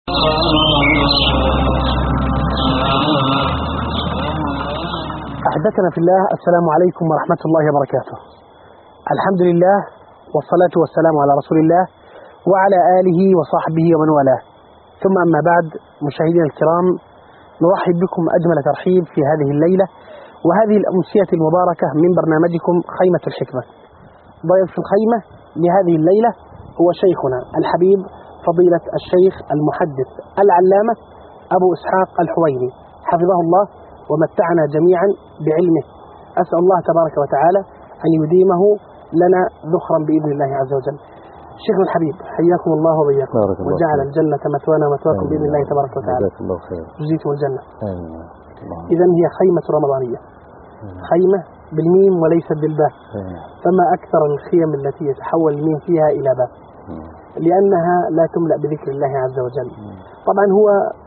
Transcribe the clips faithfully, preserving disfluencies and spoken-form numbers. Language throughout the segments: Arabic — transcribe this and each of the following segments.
أحبتنا في الله، السلام عليكم ورحمة الله وبركاته. الحمد لله والصلاة والسلام على رسول الله وعلى آله وصحبه ومن والاه، ثم أما بعد. مشاهدينا الكرام، نرحب بكم أجمل ترحيب في هذه الليلة وهذه الأمسية المباركة من برنامجكم خيمة الحكمة. ضيف في الخيمة لهذه الليلة هو شيخنا الحبيب فضيلة الشيخ المحدث العلامة أبو إسحاق الحويني، حفظه الله ومتعنا جميعا بعلمه. أسأل الله تبارك وتعالى أن يديمه لنا ذخرا بإذن الله عز وجل. شيخنا الحبيب، حياكم الله وبياكم، وجعل الجنة مثوانا ومثواكم بإذن الله تبارك وتعالى. جزيتم الجنة. إذا هي خيمة رمضانية، خيمة بالميم وليست بالباء، فما أكثر الخيم التي يتحول الميم فيها إلى باء، لأنها لا تملأ بذكر الله عز وجل. طبعا هو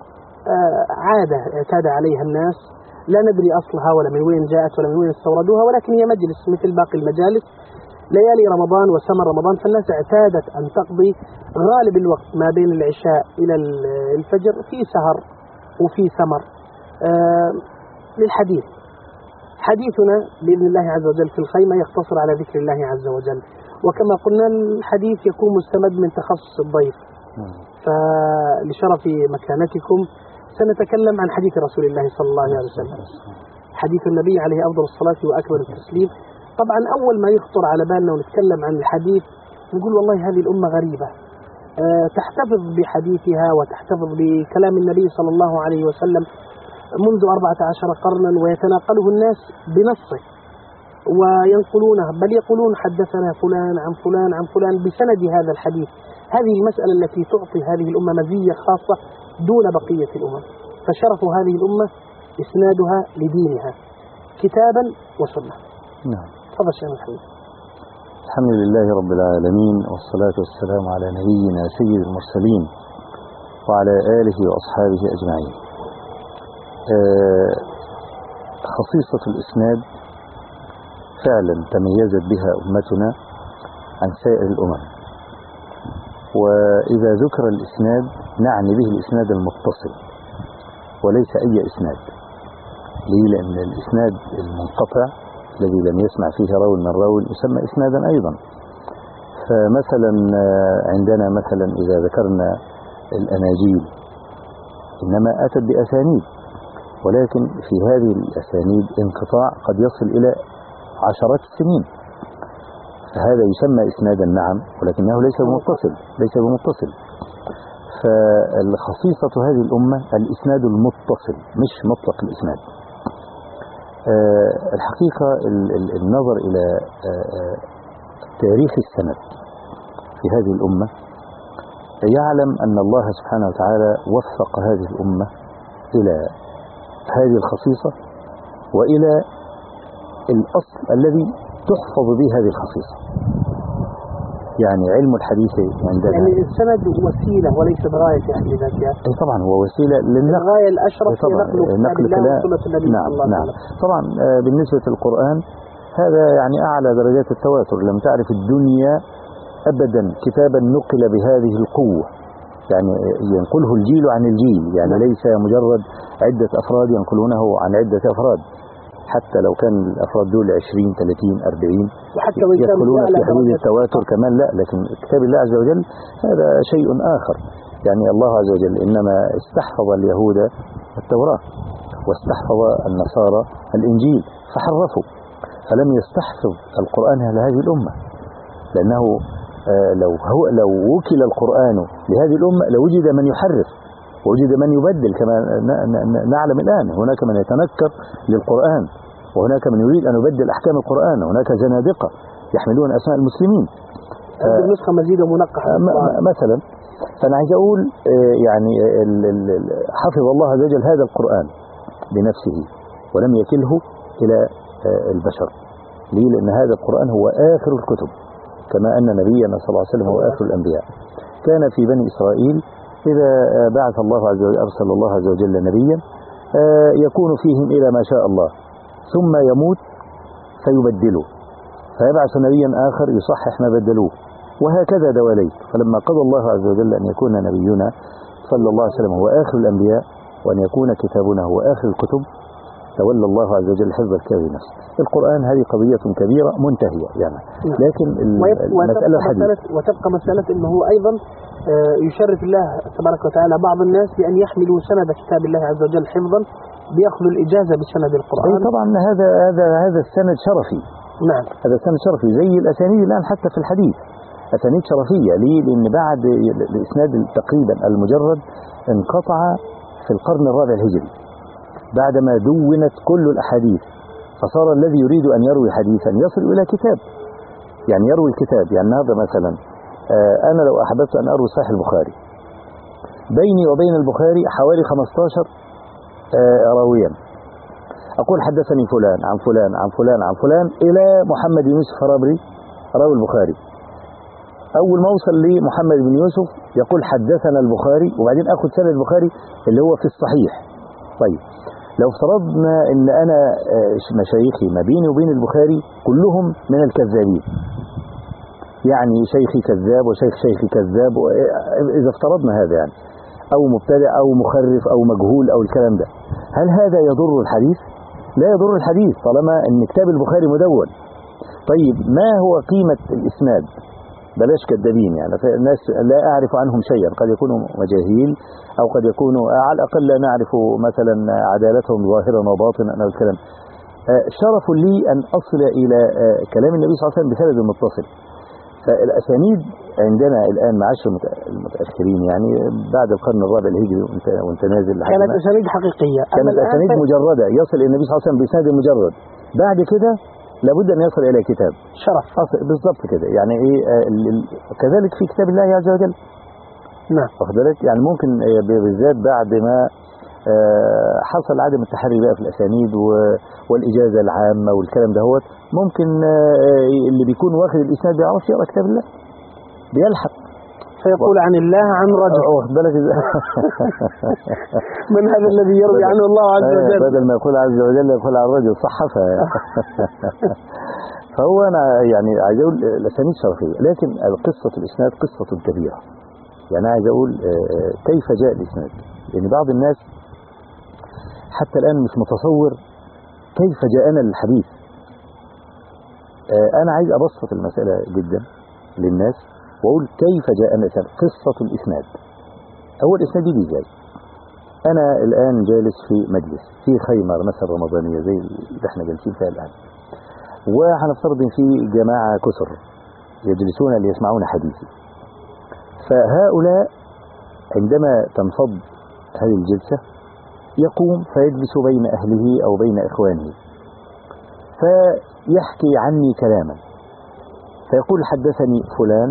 عادة اعتاد عليها الناس، لا ندري أصلها ولا من وين جاءت ولا من وين استوردوها، ولكن هي مجلس مثل باقي المجالس ليالي رمضان وسمر رمضان، فالناس اعتادت أن تقضي غالب الوقت ما بين العشاء إلى الفجر في سهر وفي سمر آه للحديث. حديثنا بإذن الله عز وجل في الخيمة يقتصر على ذكر الله عز وجل، وكما قلنا الحديث يكون مستمد من تخصص الضيف، فلشرف مكانتكم سنتكلم عن حديث رسول الله صلى الله عليه وسلم، حديث النبي عليه أفضل الصلاة وأكبر التسليم. طبعا أول ما يخطر على بالنا ونتكلم عن الحديث نقول والله هذه الأمة غريبة، أه تحتفظ بحديثها وتحتفظ بكلام النبي صلى الله عليه وسلم منذ أربعة عشر قرنا، ويتناقله الناس بنصه وينقلونه، بل يقولون حدثنا فلان عن فلان عن فلان بسند هذا الحديث. هذه المسألة التي تعطي هذه الأمة مزية خاصة دون بقية الأمم، فشرف هذه الأمة إسنادها لدينها كتابا وسنة. نعم. تفضل شيخنا الحبيب. الحمد لله رب العالمين، والصلاة والسلام على نبينا سيد المرسلين وعلى آله وأصحابه أجمعين. آه خصيصة الإسناد فعلا تميزت بها أمتنا عن سائر الأمم، وإذا ذكر الإسناد نعني به الإسناد المتصل وليس أي إسناد. ليه؟ لأن الإسناد المنقطع الذي لم يسمع فيه راو من راو يسمى إسنادا أيضا. فمثلا عندنا مثلا إذا ذكرنا الأناجيل إنما أتت بأسانيد، ولكن في هذه الأسانيد انقطاع قد يصل إلى عشرات السنين، فهذا يسمى إسنادا نعم، ولكنه ليس بمتصل ليس بمتصل فالخصيصة هذه الأمة الإسناد المتصل مش مطلق الإسناد. أه الحقيقة النظر إلى أه تاريخ السند في هذه الأمة يعلم أن الله سبحانه وتعالى وفق هذه الأمة إلى هذه الخصيصة وإلى الأصل الذي تحفظ به هذه الخصيصة. يعني علم الحديث عندنا يعني السند وسيلة وليس غاية في حد ذاتها. أي طبعا هو وسيلة للنقل، الغاية الأشرف هي نقل نقل كلام النبي. نعم نعم. طبعا بالنسبة للقرآن هذا يعني أعلى درجات التواتر. لم تعرف الدنيا أبدا كتابا نقل بهذه القوة، يعني ينقله الجيل عن الجيل، يعني ليس مجرد عدة أفراد ينقلونه عن عدة أفراد، حتى لو كان الأفراد دول عشرين ثلاثين أربعين يدخلون في حدود التواتر كمان، لا. لكن كتاب الله عز وجل هذا شيء آخر. يعني الله عز وجل إنما استحفظ اليهود التوراة واستحفظ النصارى الإنجيل فحرفوا، فلم يستحفظ القرآن على هذه الأمة، لأنه لو هو لو وكل القرآن لهذه الأمة لوجد من يحرف ووجد من يبدل، كما نعلم الآن هناك من يتنكر للقرآن، وهناك من يريد أن يبدل أحكام القرآن، وهناك زنادقة يحملون أسماء المسلمين. النسخة مزيد ومنقحة مثلا. فأنا عايز أقول يعني حفظ الله عز وجل هذا القرآن بنفسه ولم يكله إلى البشر. ليه؟ لأن هذا القرآن هو آخر الكتب، كما أن نبينا صلى الله عليه وسلم هو آخر الأنبياء. كان في بني إسرائيل إذا بعث الله عز وجل أرسل الله عز وجل نبيا يكون فيهم إلى ما شاء الله، ثم يموت فيبدله، فيبعث نبيا آخر يصحح ما بدلوه، وهكذا دواليك. فلما قضى الله عز وجل أن يكون نبينا صلى الله عليه وسلم هو آخر الأنبياء وأن يكون كتابنا هو آخر الكتب تولى الله عز وجل حفظ الكتاب نفسه. القرآن هذه قضية كبيرة منتهية يعني، لكن المسألة الحديث وتبقى مسألة أنه هو أيضا يشرف الله تبارك وتعالى بعض الناس بأن يحملوا سند كتاب الله عز وجل حفظا بيأخذوا الإجازة بسند القرآن. طبعا هذا هذا هذا السند شرفي. نعم. هذا السند شرفي زي الأسانيد الآن حتى في الحديث أسانيد شرفية. ليه؟ لأن بعد الإسناد تقريبا المجرد انقطع في القرن الرابع الهجري بعدما دونت كل الأحاديث، فصار الذي يريد أن يروي حديثا يصل إلى كتاب، يعني يروي الكتاب. يعني هذا مثلا أنا لو أحببت أن أروي صحيح البخاري بيني وبين البخاري حوالي خمسة عشر راويا، أقول حدثني فلان عن فلان عن فلان عن فلان إلى محمد بن يوسف الفرابري راوي البخاري. أول ما أوصل لمحمد بن يوسف يقول حدثنا البخاري، وبعدين أخذ سند البخاري اللي هو في الصحيح. طيب لو افترضنا أن أنا مشايخي ما بيني وبين البخاري كلهم من الكذابين، يعني شيخي كذاب وشيخ شيخي كذاب، إذا افترضنا هذا يعني أو مبتدع أو مخرف أو مجهول أو الكلام ده، هل هذا يضر الحديث؟ لا يضر الحديث طالما أن كتاب البخاري مدون. طيب ما هو قيمة الإسناد؟ بلاش كذابين يعني، الناس لا أعرف عنهم شيئا، قد يكونوا مجاهيل أو قد يكونوا على الأقل لا نعرف مثلا عدالتهم ظاهرا وباطنا أو الكلام. شرف لي أن أصل إلى كلام النبي صلى الله عليه وسلم بسند متصل. فالأسانيد عندنا الآن معاشر المتأخرين يعني بعد القرن الرابع الهجري وانت نازل كانت أسانيد حقيقية، كانت أسانيد مجردة يصل إلى النبي صلى الله عليه وسلم بسند مجرد. بعد كده لابد أن يصل إلى كتاب شرف بالضبط كده يعني إيه. كذلك في كتاب الله عز وجل. نعم. واخد بالك يعني ممكن بالذات بعد ما حصل عدم التحري بقى في الأسانيد والإجازة العامة والكلام ده، هو ممكن اللي بيكون واخد الإسناد بيعرف يقرأ كتاب الله بيلحق فيقول عن الله عن رجل. واخد بالك من هذا الذي يروي عنه الله عز وجل، بدل ما يقول عز وجل يقول عن رجل صحفها يعني. فهو أنا يعني عايز أقول الأسانيد شرفية، لكن قصة الإسناد قصة كبيرة. يعني عايز أقول كيف جاء الإسناد، لأن بعض الناس حتى الآن مش متصور كيف جاءنا الحديث. أنا عايز أبسط المسألة جدا للناس وأقول كيف جاءنا قصة الإسناد. أول إسناد يجي إزاي؟ أنا الآن جالس في مجلس في خيمة مثلا رمضانية زي اللي احنا جالسين فيها الآن، وهنفترض إن في جماعة كثر يجلسون ليسمعون حديثي، فهؤلاء عندما تنفض هذه الجلسة يقوم فيجلس بين أهله أو بين إخوانه فيحكي عني كلاما، فيقول حدثني فلان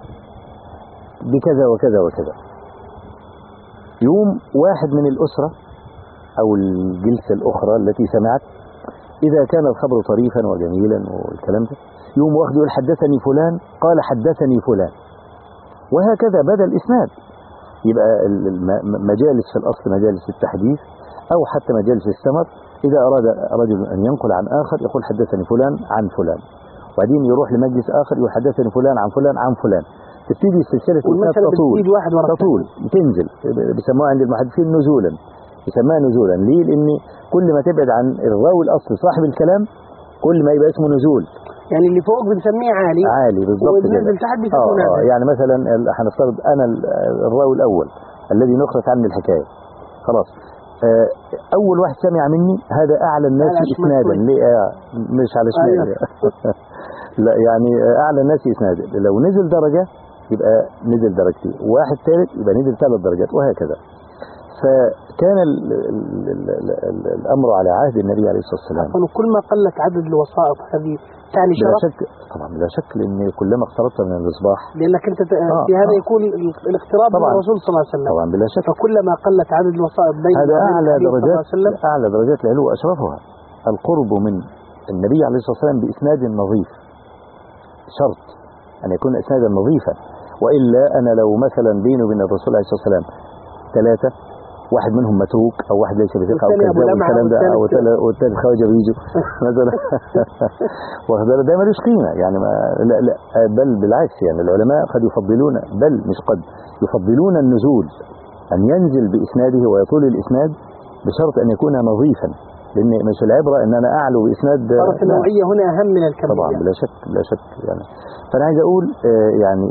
بكذا وكذا وكذا. يوم واحد من الأسرة أو الجلسة الأخرى التي سمعت إذا كان الخبر طريفا وجميلا والكلام ده، يوم واحد يقول حدثني فلان قال حدثني فلان، وهكذا بدأ الإسناد. يبقى مجالس في الأصل مجالس التحديث أو حتى مجالس السمر، إذا أراد رجل أن ينقل عن آخر يقول حدثني فلان عن فلان، وبعدين يروح لمجلس آخر يقول حدثني فلان عن فلان عن فلان، تبتدي سلسلة الإسناد تطول تطول تنزل، بيسموها عند المحدثين نزولا، يسموها نزولا. ليه؟ لأن كل ما تبعد عن الراوي الأصلي صاحب الكلام كل ما يبقى اسمه نزول. يعني اللي فوق بنسميه عالي عالي بالضبط كده. آه آه يعني مثلا هنفترض أنا الراوي الأول الذي نقلت عني الحكاية، خلاص آه أول واحد سمع مني هذا أعلى الناس إسنادا. ليه؟ آه مش على شمال لا يعني أعلى الناس إسنادا. لو نزل درجة يبقى نزل درجتين، واحد ثالث يبقى نزل ثلاث درجات وهكذا. فكان ال ال ال ال الأمر على عهد النبي عليه الصلاة والسلام. كل ما قلت عدد الوسائط هذه تعني شرف؟ لا شك طبعا، لا شك لأن كلما اقتربت من المصباح، لأنك أنت في آه هذا آه يكون الاقتراب من الرسول صلى الله عليه وسلم طبعا بلا شك. فكلما قلت عدد الوسائط بين هذا أعلى درجات أعلى درجات العلو وأشرفها القرب من النبي عليه الصلاة والسلام بإسناد نظيف. شرط أن يكون إسنادا نظيفا، وإلا أنا لو مثلا بيني وبين الرسول عليه الصلاة والسلام ثلاثة، واحد منهم متروك او واحد ليس بثقه او كذاب والكلام ده، او والثالث خواجه بيجوا مثلا وهذا ده ملوش قيمه يعني ما لا لا بل بالعكس يعني العلماء قد يفضلون، بل مش قد يفضلون النزول أن ينزل بإسناده ويطول الإسناد بشرط أن يكون نظيفا، لأن مش العبرة أن أنا أعلو بإسناد. صارت النوعية هنا أهم من الكمية. طبعا بلا شك بلا شك يعني. فأنا عايز أقول يعني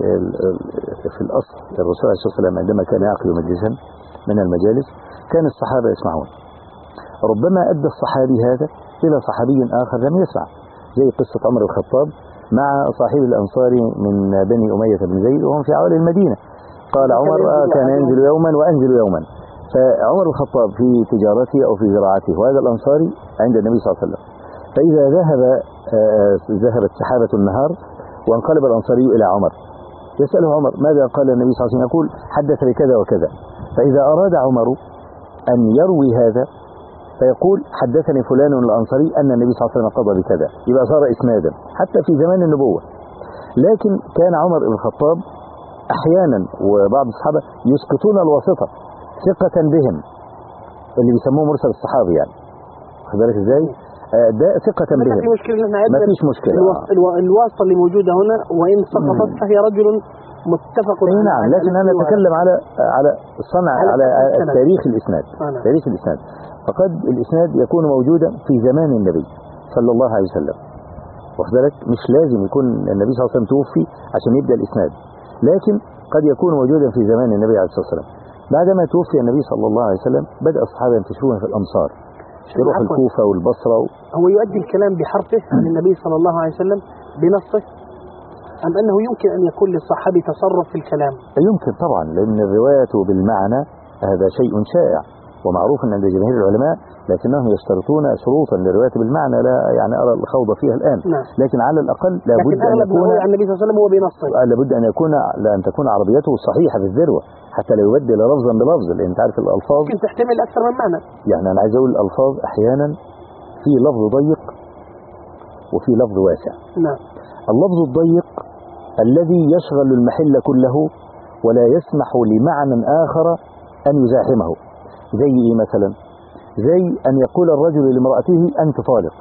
في الأصل الرسول عليه الصلاة والسلام عندما كان يعقل مجلسا من المجالس كان الصحابة يسمعون. ربما أدى الصحابي هذا إلى صحابي آخر لم يسمع، زي قصة عمر الخطاب مع صاحب الأنصاري من بني أمية بن زيد وهم في عوالي المدينة. قال عمر آه كان ينزل يوما وأنزل يوما. فعمر الخطاب في تجارته أو في زراعته وهذا الأنصاري عند النبي صلى الله عليه وسلم. فإذا ذهب آه ذهبت سحابة النهار وانقلب الأنصاري إلى عمر يسأله عمر ماذا قال النبي صلى الله عليه وسلم؟ يقول حدث بكذا وكذا. فإذا أراد عمر أن يروي هذا فيقول حدثني فلان الأنصاري أن النبي صلى الله عليه وسلم قضى بكذا، يبقى صار إسنادا حتى في زمان النبوة. لكن كان عمر بن الخطاب أحيانا وبعض الصحابة يسقطون الواسطة ثقة بهم، اللي بيسموه مرسل الصحابي يعني، واخد بالك ازاي؟ ده ثقة بهم. في مشكلة ما فيش مشكلة. الواسطة اللي موجودة هنا وإن سقطت فهي رجل متفق عليه. نعم، لكن أنا أتكلم على على صنع على, على تاريخ الإسناد. آه تاريخ الإسناد. فقد الإسناد يكون موجودا في زمان النبي صلى الله عليه وسلم، واخد بالك؟ مش لازم يكون النبي صلى الله عليه وسلم توفي عشان يبدأ الإسناد، لكن قد يكون موجودا في زمان النبي عليه الصلاة والسلام. بعدما توفي النبي صلى الله عليه وسلم بدأ الصحابة ينتشرون في الأمصار، يروح الكوفة والبصرة و... هو يؤدي الكلام بحرفه عن النبي صلى الله عليه وسلم بنصه، أم أنه يمكن أن يكون للصحابي تصرف في الكلام؟ يمكن طبعا، لأن الرواية بالمعنى هذا شيء شائع ومعروف عند جماهير العلماء، لكنهم يشترطون شروطا للرواية بالمعنى لا يعني أرى الخوض فيها الآن. نعم. لكن على الأقل لابد أن يكون عن النبي صلى الله عليه وسلم هو بنصه، لابد أن يكون لأن تكون عربيته صحيحة في الذروة حتى لا يبدل لفظا بلفظ، لأن أنت عارف الألفاظ ممكن تحتمل أكثر من معنى. يعني أنا عايز أقول الألفاظ أحيانا في لفظ ضيق وفي لفظ واسع. نعم. اللفظ الضيق الذي يشغل المحل كله ولا يسمح لمعنى آخر أن يزاحمه، زي إيه مثلا؟ زي أن يقول الرجل لامرأته أنت طالق،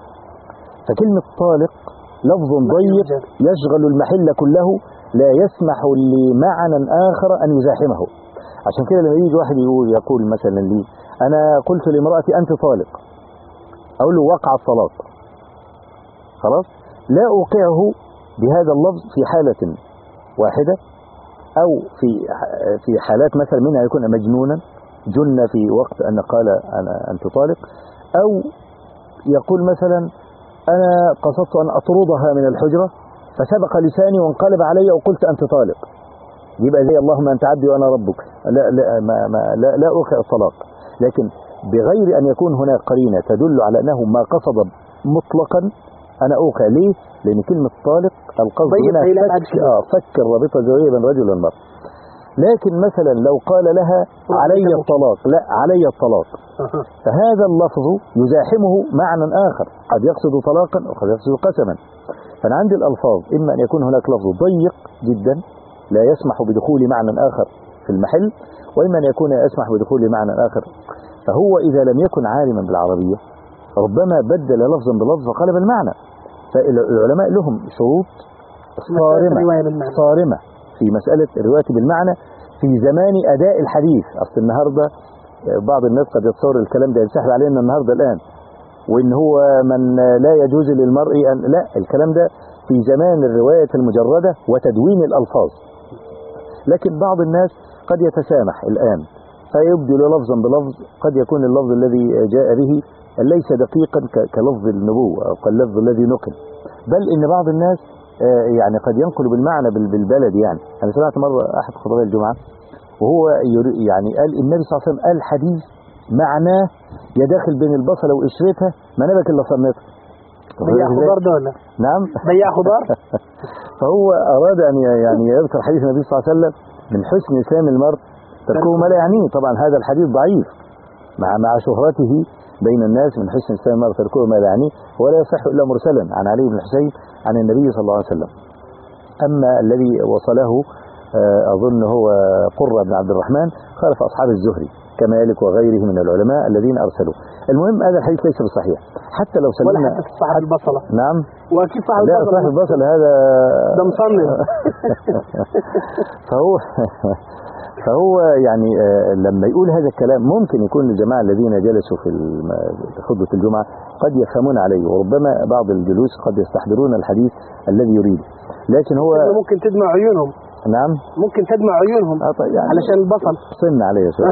فكلمة طالق لفظ ضيق يشغل المحل كله لا يسمح لمعنى آخر أن يزاحمه. عشان كده لما يجي واحد يقول يقول مثلا لي أنا قلت لامرأتي أنت طالق، أقول له وقع الطلاق، خلاص، لا أوقعه بهذا اللفظ في حالة واحدة، أو في في حالات مثلا منها يكون مجنونا جن في وقت أن قال أنا أنت طالق، أو يقول مثلا أنا قصدت أن أطردها من الحجرة فسبق لساني وانقلب علي وقلت أنت طالق، يبقى زي اللهم أنت عبدي وأنا ربك، لا لا ما ما لا, لا أوقع الطلاق، لكن بغير أن يكون هناك قرينة تدل على أنه ما قصد مطلقا أنا أوقع. ليه؟ لأن كلمة طالق القصد هنا فك, آه فك الرابطة الزوجية بين الرجل والمرأة. لكن مثلا لو قال لها علي الطلاق، لا علي الطلاق، فهذا اللفظ يزاحمه معنى آخر، قد يقصد طلاقا وقد يقصد قسما. فأنا عندي الألفاظ إما أن يكون هناك لفظ ضيق جدا لا يسمح بدخول معنى آخر في المحل، وإما أن يكون يسمح بدخول معنى آخر. فهو إذا لم يكن عالما بالعربية ربما بدل لفظا بلفظ وقلب المعنى. فالعلماء لهم شروط صارمة صارمة في مسألة الرواية بالمعنى في زمان أداء الحديث. أصل النهاردة بعض الناس قد يتصور الكلام ده ينسحب علينا النهاردة الآن، وإن هو من لا يجوز للمرء أن لا، الكلام ده في زمان الرواية المجردة وتدوين الألفاظ. لكن بعض الناس قد يتسامح الآن فيبدل لفظا بلفظ، قد يكون اللفظ الذي جاء به ليس دقيقا كلفظ النبوة أو كاللفظ الذي نقل، بل إن بعض الناس يعني قد ينقل بالمعنى بالبلد. يعني أنا سمعت مرة أحد خطباء الجمعة وهو يعني قال النبي صلى الله عليه وسلم قال حديث معناه يداخل بين البصلة وقشرتها ما نبك إلا صنتها. بيع خضار ده ولا؟ نعم بيع خضار. فهو أراد أن يعني يذكر حديث النبي صلى الله عليه وسلم من حسن إسلام المرء تركه ما لا يعنيه. طبعا هذا الحديث ضعيف مع مع شهرته بين الناس من حسن إسلام المرء تركه ما لا يعنيه، ولا يصح إلا مرسلا عن علي بن الحسين عن النبي صلى الله عليه وسلم. أما الذي وصله أظن هو قرة بن عبد الرحمن خالف أصحاب الزهري كمالك وغيره من العلماء الذين أرسلوا. المهم هذا الحديث ليس بصحيح حتى لو سلمنا. ولا حتى صاحب البصلة. نعم. وأكيد صاحب البصلة. لا صاحب البصلة هذا ده مصنف. فهو فهو يعني آه لما يقول هذا الكلام ممكن يكون الجماعة الذين جلسوا في خطبة الجمعة قد يفهمون عليه، وربما بعض الجلوس قد يستحضرون الحديث الذي يريد، لكن هو ممكن تدمع عيونهم. نعم ممكن تدمع عيونهم آه طيب يعني علشان البصل صن عليه شوية.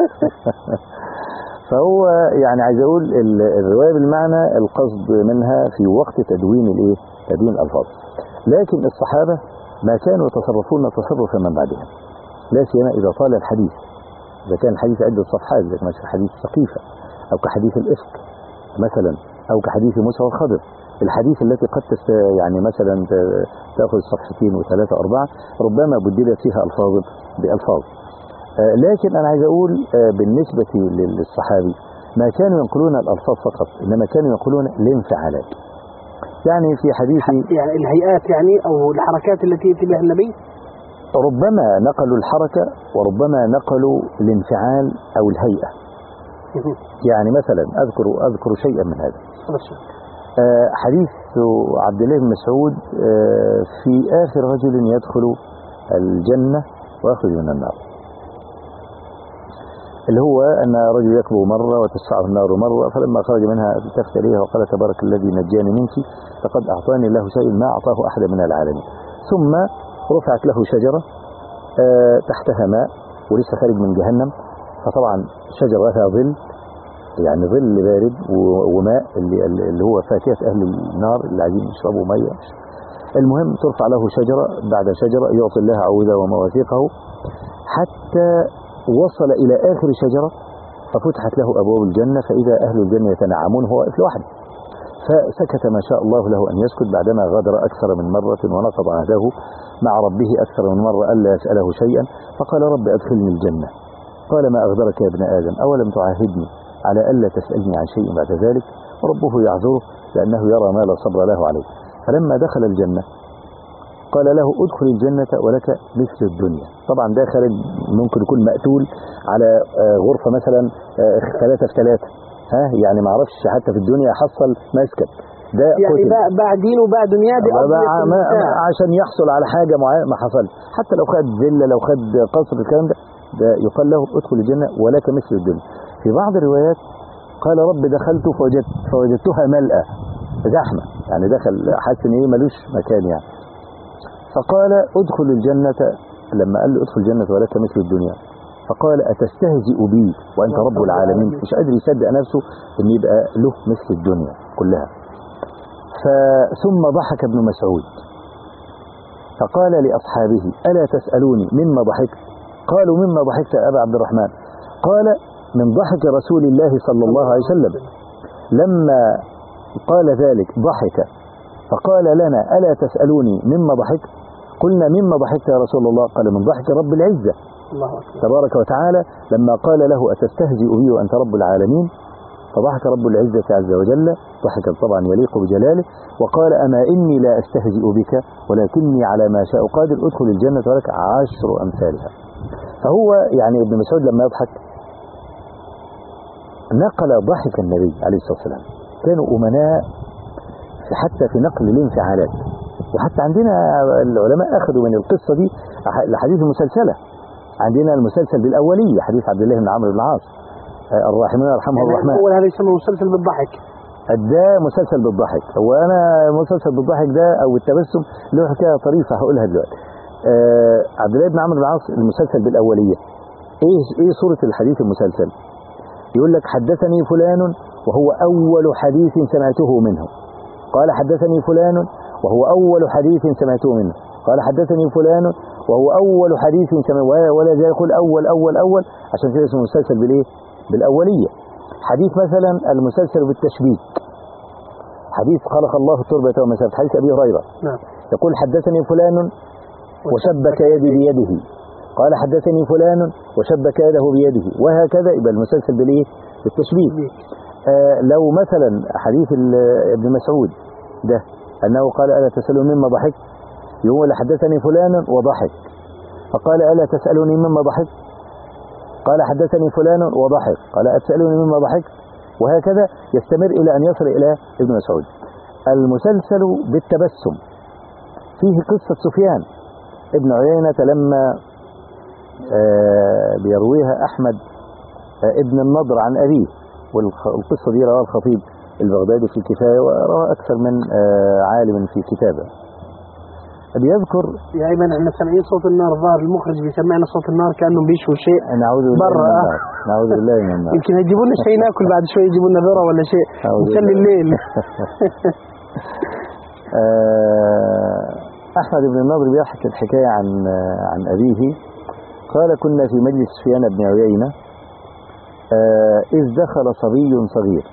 فهو يعني عايز اقول الرواية بالمعنى القصد منها في وقت تدوين الايه تدوين الالفاظ، لكن الصحابة ما كانوا يتصرفون تصرفا من بعدهم، لا سيما اذا طال الحديث، اذا كان الحديث عدة صفحات زي مثلا حديث سقيفة او كحديث الافك مثلا او كحديث موسى والخضر، الحديث التي قد تست يعني مثلا تاخذ صفحتين وثلاثة أربعة ربما بدلت فيها الفاظ بالفاظ. آه لكن انا عايز اقول آه بالنسبة للصحابي ما كانوا ينقلون الالفاظ فقط، انما كانوا ينقلون الانفعالات. يعني في حديث يعني الهيئات يعني او الحركات التي يأتي بها النبي، ربما نقلوا الحركة وربما نقلوا الانفعال او الهيئة. يعني مثلا اذكر اذكر شيئا من هذا. آه حديث عبد الله بن مسعود آه في آخر رجل يدخل الجنة ويخرج من النار، اللي هو أن رجل يكبر مرة وتسعه النار مرة، فلما خرج منها التفت إليها وقال تبارك الذي نجاني منك فقد أعطاني الله شيء ما أعطاه أحد من العالمين. ثم رفعت له شجرة آه تحتها ماء ولسه خارج من جهنم، فطبعا شجرة لها ظل، يعني ظل بارد وماء اللي, اللي هو فاكهة أهل النار اللي عايزين يشربوا مية. المهم ترفع له شجرة بعد شجرة يعطي الله عوذة ومواثيقه حتى وصل إلى آخر شجرة ففتحت له أبواب الجنة فإذا أهل الجنة يتنعمون هو واقف لوحده، فسكت ما شاء الله له أن يسكت بعدما غادر أكثر من مرة ونقض عهده مع ربه أكثر من مرة ألا يسأله شيئا، فقال رب أدخلني الجنة. قال ما أغدرك يا ابن آدم أولم تعاهدني على ألا تسألني عن شيء بعد ذلك؟ ربه يعذره لأنه يرى ما لا صبر له عليه. فلما دخل الجنة قال له ادخل الجنة ولك مثل الدنيا. طبعا ده خارج ممكن يكون مقتول على غرفة مثلا ثلاثة في ثلاثة، ها يعني ما اعرفش حتى في الدنيا حصل مسكن، ده يعني بقى دين وبقى دنيا دي عشان يحصل على حاجة معينة ما حصل، حتى لو خد فيلا لو خد قصر الكلام ده ده يقال له ادخل الجنة ولك مثل الدنيا. في بعض الروايات قال رب دخلت فوجدت فوجدتها ملأة زحمة، يعني دخل حاسس ان ايه ملوش مكان يعني. فقال ادخل الجنة، لما قال له ادخل الجنة ولك مثل الدنيا فقال أتستهزئ بي وأنت رب العالمين، مش قادر يصدق نفسه ان يبقى له مثل الدنيا كلها. ثم ضحك ابن مسعود فقال لأصحابه ألا تسألوني مما ضحكت؟ قالوا مما ضحكت يا أبا عبد الرحمن؟ قال من ضحك رسول الله صلى الله عليه وسلم. لما قال ذلك ضحك فقال لنا ألا تسألوني مما ضحكت؟ قلنا مما ضحكت يا رسول الله؟ قال من ضحك رب العزة تبارك وتعالى لما قال له أتستهزئ بي وأنت رب العالمين، فضحك رب العزة عز وجل ضحكا طبعا يليق بجلاله وقال أما إني لا أستهزئ بك ولكني على ما شاء قادر ادخل الجنة ولك عشر أمثالها. فهو يعني ابن مسعود لما يضحك نقل ضحك النبي عليه الصلاة والسلام، كانوا أمناء حتى في نقل الانفعالات. وحتى عندنا العلماء أخذوا من القصة دي الحديث المسلسلة، عندنا المسلسل بالأولية حديث عبد الله بن عمرو بن العاص الراحمين يرحمه الرحمن، هو هذا يسمى مسلسل بالضحك، ده مسلسل بالضحك. وانا مسلسل بالضحك ده او التبسم له حكايه طريفه هقولها دلوقتي. آه عبد الله بن عمرو بن العاص المسلسل بالاوليه، ايه ايه صوره الحديث المسلسل؟ يقول لك حدثني فلان وهو اول حديث سمعته منه، قال حدثني فلان وهو اول حديث سمعته منه، قال حدثني فلان وهو اول حديث سمعته، ولا زي يقول اول اول اول عشان كده اسمه مسلسل بالايه؟ بالاوليه. حديث مثلا المسلسل بالتشبيك، حديث خلق الله التربة والمسافة، حديث أبي هريرة نعم. يقول حدثني فلان وشبك يدي بيده، قال حدثني فلان وشبك يده بيده، وهكذا يبقى المسلسل بالايه؟ بالتشبيك. آه لو مثلا حديث ابن مسعود ده أنه قال ألا تسألون مما ضحك، يقول حدثني فلان وضحك، فقال ألا تسألوني مما ضحك، قال حدثني فلان وضحك، قال أتسألوني مما ضحك، وهكذا يستمر إلى أن يصل إلى ابن مسعود. المسلسل بالتبسم فيه قصة سفيان ابن عيينة لما آه بيرويها أحمد آه ابن النضر عن أبيه، والقصة دي رواها الخطيب البغدادي في الكفاية، ورواها أكثر من آه عالم في كتابه. بيذكر يا ايمن احنا سامعين صوت النار، ظاهر المخرج بيسمعنا صوت النار كانهم بيشوا شيء. نعوذ بالله من النار، نعوذ بالله من النار. يمكن هيجيبوا لنا شيء ناكل بعد شويه، يجيبوا لنا ذره ولا شيء نسلي الليل. احمد بن النضر بيحكي الحكايه عن عن ابيه. قال: كنا في مجلس سفيان بن عيينه اذ دخل صبي صغير.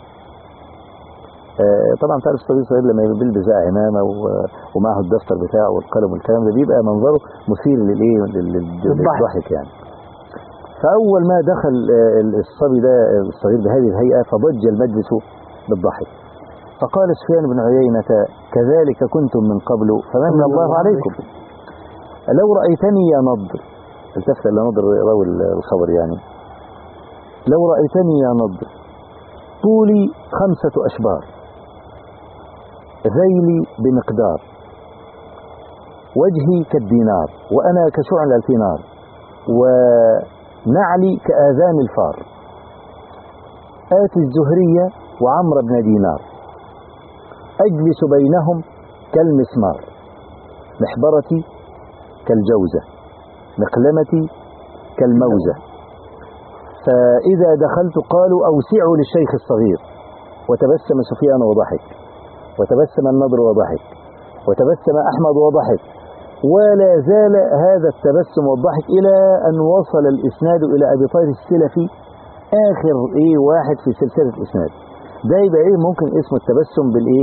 طبعا تعرف الصبي الصغير لما بيلبس بقى عمامه ومعه الدفتر بتاعه والقلم والكلام ده بيبقى منظره مثير للايه للضحك يعني. فاول ما دخل الصبي ده الصغير بهذه الهيئه فضج المجلس بالضحك. فقال سفيان بن عيينة: كذلك كنتم من قبل فمن الله عليكم. لو رأيتني يا نضر، التفت إلى نضر راوي الخبر يعني، لو رأيتني يا نضر طولي خمسة أشبار، ذيلي بمقدار، وجهي كالدينار، وأنا كشعلة نار، ونعلي كآذان الفار، آتي الزهرية وعمر بن دينار، أجلس بينهم كالمسمار، محبرتي كالجوزة، مقلمتي كالموزة، فإذا دخلت قالوا: أوسعوا للشيخ الصغير. وتبسم سفيان وضحك، وتبسم النضر وضحك، وتبسم أحمد وضحك، ولا زال هذا التبسم والضحك إلى أن وصل الإسناد إلى أبي طاهر السلفي، آخر إيه واحد في سلسلة الإسناد. ده يبقى ايه ممكن اسمه التبسم بالايه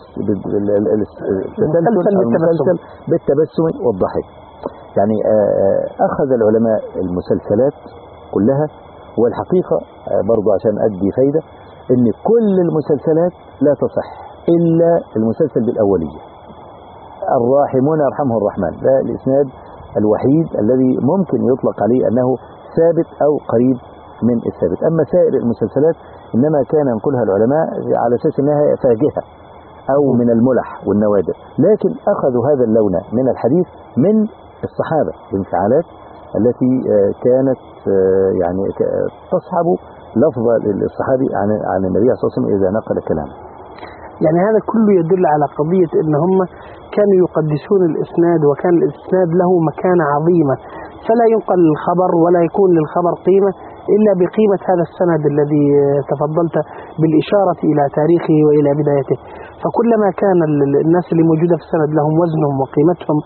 بالتسلسل بالتبسم والضحك. يعني اخذ العلماء المسلسلات كلها، والحقيقة برضو عشان ادي فايدة ان كل المسلسلات لا تصح الا المسلسل بالاولية. الراحمون يرحمه الرحمن، ده الاسناد الوحيد الذي ممكن يطلق عليه انه ثابت او قريب من الثابت. اما سائر المسلسلات إنما كان ينقلها العلماء على أساس أنها فاجهة أو من الملح والنوادر، لكن أخذوا هذا اللون من الحديث من الصحابة بانفعالات التي كانت يعني تصحب لفظ الصحابي عن عن النبي صلى الله عليه وسلم إذا نقل كلامه. يعني هذا كله يدل على قضية أن هم كانوا يقدسون الإسناد، وكان الإسناد له مكانة عظيمة، فلا ينقل الخبر ولا يكون للخبر قيمة إلا بقيمة هذا السند الذي تفضلت بالإشارة إلى تاريخه وإلى بدايته. فكلما كان الناس اللي موجودة في السند لهم وزنهم وقيمتهم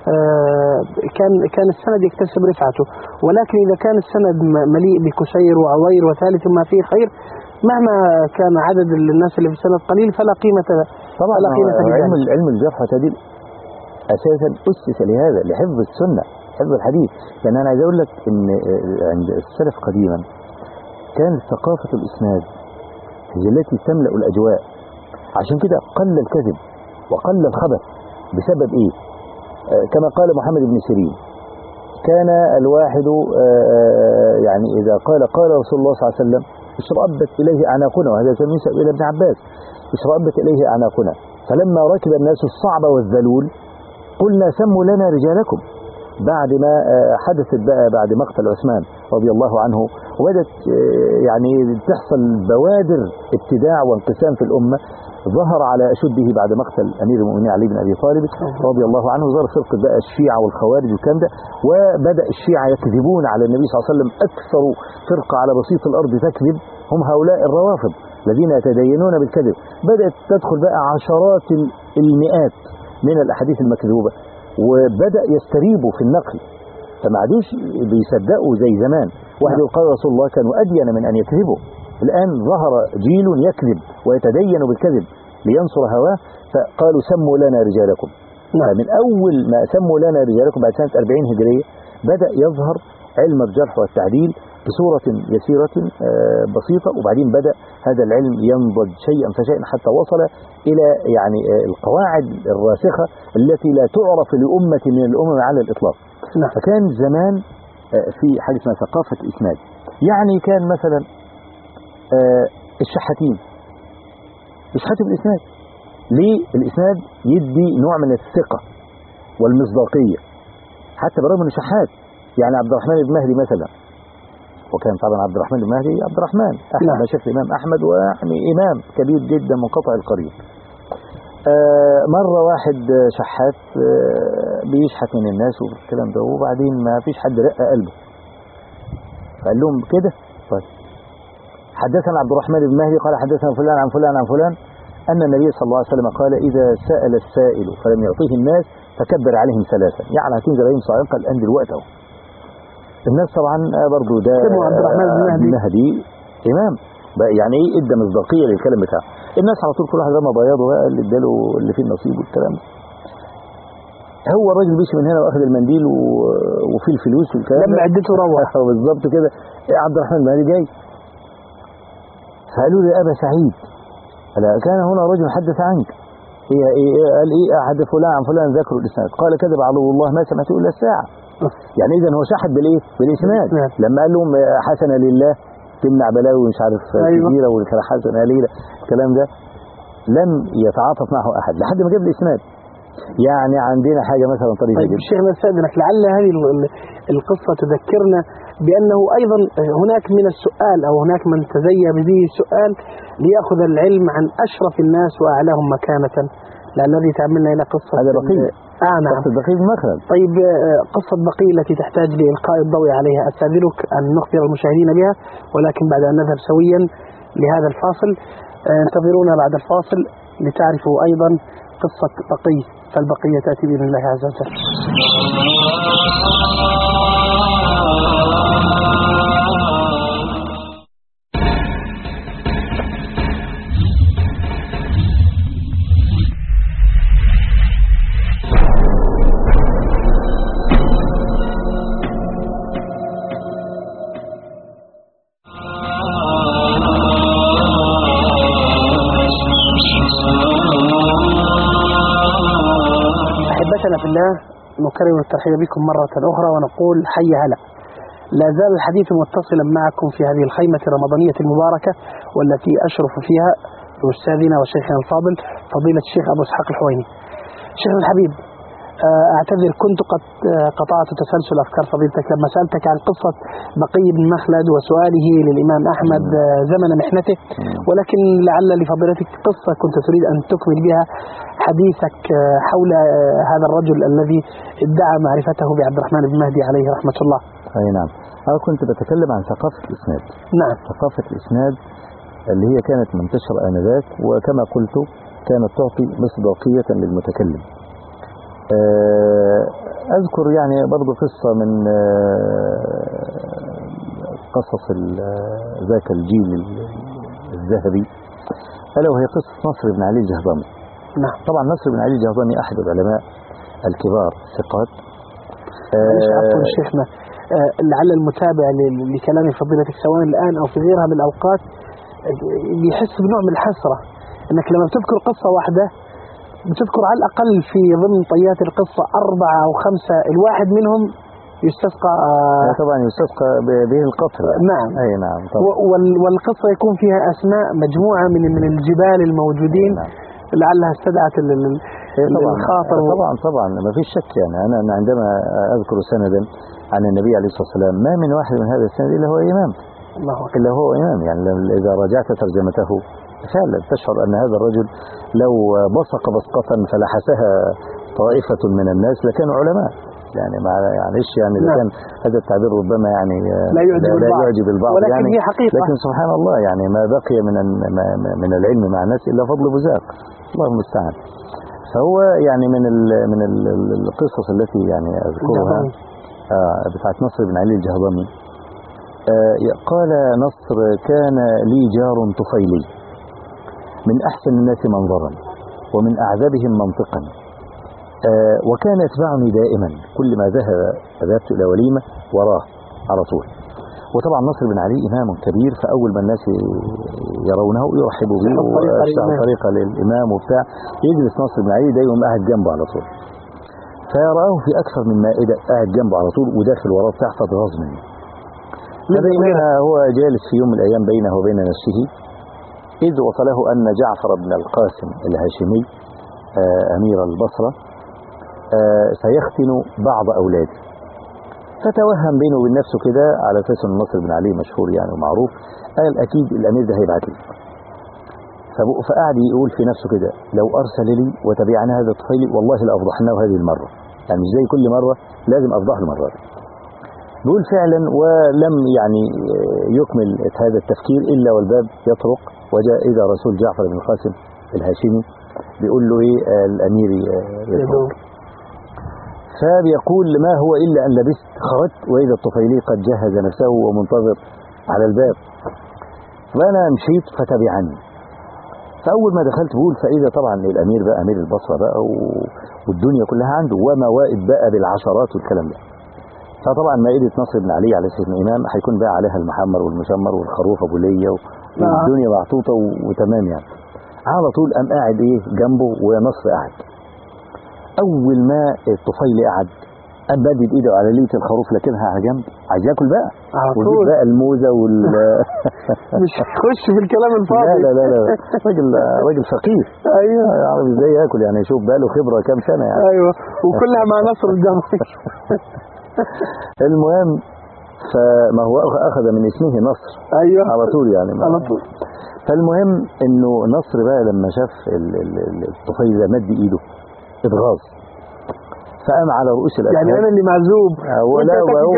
كان كان السند يكتسب رفعته. ولكن إذا كان السند مليء بكسير وعوير وثالث ما فيه خير، مهما كان عدد الناس اللي في السند قليل فلا قيمة له. طبعا علم علم الجرح والتعديل أساسا أسس لهذا، لحفظ السنة، حفظ الحديث. يعني أنا عايز أقول لك إن عند السلف قديما كانت ثقافة الإسناد هي التي تملأ الأجواء. عشان كده قل الكذب وقل الخبث. بسبب إيه؟ آه كما قال محمد بن سيرين: كان الواحد آه يعني إذا قال قال رسول الله صلى الله عليه وسلم اشرأبت إليه أعناقنا، وهذا يسأل إلى ابن عباس: اشرأبت إليه أعناقنا، فلما ركب الناس الصعب والذلول قلنا سموا لنا رجالكم. بعد ما حدثت بقى بعد مقتل عثمان رضي الله عنه، وبدت يعني تحصل بوادر ابتداع وانقسام في الأمة، ظهر على أشده بعد مقتل أمير المؤمنين علي بن أبي طالب رضي الله عنه، ظهر فرقة بقى الشيعة والخوارج والكلام ده، وبدأ الشيعة يكذبون على النبي صلى الله عليه وسلم. أكثر فرقة على بسيط الأرض تكذب هم هؤلاء الروافض الذين يتدينون بالكذب. بدأت تدخل بقى عشرات المئات من الأحاديث المكذوبة، وبدأ يستريبوا في النقل، فما عادوش بيصدقوا زي زمان. واحد يقول قال رسول الله كانوا أدين من أن يكذبوا. الآن ظهر جيل يكذب ويتدين بالكذب لينصر هواه، فقالوا سموا لنا رجالكم. من أول ما سموا لنا رجالكم بعد سنة أربعين هجرية بدأ يظهر علم الجرح والتعديل بصورة يسيرة بسيطة، وبعدين بدأ هذا العلم ينضج شيئا فشيئا حتى وصل إلى يعني القواعد الراسخة التي لا تعرف لأمة من الأمم على الإطلاق. فكان زمان في حاجة اسمها ثقافة الإسناد. يعني كان مثلا الشحاتين يشحتوا بالإسناد. ليه؟ الإسناد يدي نوع من الثقة والمصداقية، حتى برغم انه شحات يعني عبد الرحمن بن مهدي مثلا، وكان طبعا عبد الرحمن بن مهدي عبد الرحمن أحمد نعم. مشايخ الإمام أحمد، ويعني إمام كبير جدا منقطع القريب. آه مرة واحد شحات آه بيشحت من الناس والكلام ده، وبعدين ما فيش حد رق قلبه، فقال لهم كده طيب حدثنا عبد الرحمن بن مهدي قال حدثنا فلان عن فلان عن فلان أن النبي صلى الله عليه وسلم قال إذا سأل السائل فلم يعطيه الناس فكبر عليهم ثلاثا. يعني هتنزل عليهم صاعقة الآن دلوقتي أهو. الناس طبعا برضو ده عبد الرحمن بن مهدي مهدي إمام بقى، يعني إيه إدى مصداقية للكلام بتاعه. الناس على طول كل واحد رمى بياضه بقى اللي اداله اللي فيه النصيب والكلام ده. هو الراجل بيشي من هنا واخد المنديل و... وفيه الفلوس والكلام لما عدته روح بالظبط كده. إيه عبد الرحمن بن مهدي جاي، فقالوا لي أبا سعيد ألا كان هنا رجل حدث عنك؟ إيه إيه قال إيه أحد فلان عن فلان ذكروا الإسناد. قال كذب عدو الله ما سمعته إلا الساعة. يعني إذا هو شحد بالإيه؟ بالإسناد. لما قال لهم حسنة لله تمنع بلاوي ومش عارف أيوة. كبيرة والكلام حسنة لله الكلام ده لم يتعاطف معه أحد لحد ما جاب الإسناد. يعني عندنا حاجة مثلا طريقة طيب شيخنا استاذنك، لعل هذه القصة تذكرنا بأنه أيضا هناك من السؤال أو هناك من تزيى به السؤال ليأخذ العلم عن أشرف الناس وأعلاهم مكانة، الذي تعملنا إلى قصة هذا بقية آه نعم. قصة بقية المخرج. طيب قصة بقية التي تحتاج لإلقاء الضوء عليها أستأذنك أن نخبر المشاهدين بها، ولكن بعد أن نذهب سويا لهذا الفاصل. انتظرونا بعد الفاصل لتعرفوا أيضا قصة بقية، فالبقية تأتي بإذن الله عز وجل. أحبتنا في الله، نكرر الترحيب بكم مرة أخرى ونقول حي هلا. لا زال الحديث متصلا معكم في هذه الخيمة الرمضانية المباركة، والتي أشرف فيها بأستاذنا وشيخنا الفاضل فضيلة الشيخ أبو إسحاق الحويني. شيخنا الحبيب، أعتذر كنت قد قطعت تسلسل أفكار فضيلتك لما سألتك عن قصة بقي بن مخلد وسؤاله للإمام أحمد زمن محنته، ولكن لعل لفضيلتك قصة كنت تريد أن تكمل بها حديثك حول هذا الرجل الذي ادعى معرفته بعبد الرحمن بن مهدي عليه رحمة الله. أي نعم. أنا كنت بتكلم عن ثقافة الإسناد. نعم. ثقافة الإسناد اللي هي كانت منتشرة آنذاك، وكما قلت كانت تعطي مصداقية للمتكلم. أذكر يعني برضو قصة من قصص ذاك الجيل الذهبي، ألا وهي قصة نصر بن علي الجهضمي. نعم. طبعا نصر بن علي الجهضمي أحد العلماء الكبار الثقات. عفوا شيخنا، لعل المتابع لكلام فضيلتك سواء الآن أو في غيرها من الأوقات بيحس بنوع من الحسرة أنك لما بتذكر قصة واحدة بتذكر على الأقل في ضمن طيات القصة أربعة أو خمسة، الواحد منهم يستسقى طبعا يستسقى به القطر. نعم. أي نعم. والقصة يكون فيها أسماء مجموعة من من الجبال الموجودين. نعم. لعلها استدعت الخاطر. طبعا طبعا ما فيش شك. يعني أنا عندما أذكر سندا عن النبي عليه الصلاة والسلام ما من واحد من هذا السند إلا هو إمام. الله إلا هو إمام. يعني إذا راجعت ترجمته فعلا تشعر أن هذا الرجل لو بصق بصقة فلحسها طائفة من الناس لكانوا علماء. يعني مع معلش يعني إذا كان هذا التعبير ربما يعني لا يعجب, لا البعض. يعجب البعض، ولكن يعني هي حقيقة. لكن سبحان الله يعني ما بقي من من العلم مع الناس إلا فضل بزاق، الله المستعان. فهو يعني من ال من ال القصص التي يعني أذكرها آه بتاعت نصر بن علي الجهضمي. آه قال نصر كان لي جار طفيلي من أحسن الناس منظرا ومن أعذبهم منطقا، آه وكان يتبعني دائما كل ما ذهب ذهبت إلى وليمة وراه على طول. وطبعا نصر بن علي إمام كبير، فأول ما الناس يرونه يرحبوا به ويشرح طريقة للإمام وبتاع، يجلس نصر بن علي دايما قاعد جنبه على طول، فيراه في أكثر من مائدة قاعد جنبه على طول وداخل وراه تحفظ غاز منه. فبينما هو جالس في يوم من الأيام بينه وبين نفسه إذ وصله أن جعفر بن القاسم الهاشمي أمير البصرة سيختن بعض أولاده، فتوهم بينه وبين نفسه كده على اساس ان نصر بن علي مشهور يعني ومعروف، قال اكيد الامير ده هيبعت لي. فقعد يقول في نفسه كده لو ارسل لي وتبعني هذا الطفيلي والله لافضحناه هذه المره، يعني مش زي كل مره لازم افضحه المره دي. بيقول فعلا ولم يعني يكمل هذا التفكير الا والباب يطرق، وجاء اذا رسول جعفر بن القاسم الهاشمي بيقول له ايه الامير يدعوك. فبيقول ما هو الا ان لبست خرجت واذا الطفيلي قد جهز نفسه ومنتظر على الباب، وانا مشيت فتبعني. فاول ما دخلت بقول فاذا طبعا الامير بقى امير البصره بقى والدنيا كلها عنده وموائد بقى بالعشرات والكلام ده. فطبعا مائده نصر بن علي على سيدنا الامام هيكون بقى عليها المحمر والمشمر والخروف ابو ليه والدنيا محطوطه وتمام يعني. على طول قام قاعد ايه جنبه ونصر قاعد. اول ما الطفيلي قعد قام بدد ايده على ليله الخروف لكنها على جنب عايز ياكل بقى وجيب بقى الموزه وال مش تخش في الكلام الفاضي. لا لا لا راجل راجل فقير. ايوه عارف ازاي ياكل يعني، يشوف بقى له خبره كام سنه يعني. ايوه وكلها مع نصر قدامك. المهم فما هو اخذ من اسمه نصر. ايوه على طول يعني على طول. فالمهم انه نصر بقى لما شاف الطفيلي ده مد ايده اتغاظ فقام على رؤوس الأسنان. يعني أنا اللي معزوب ولا وهو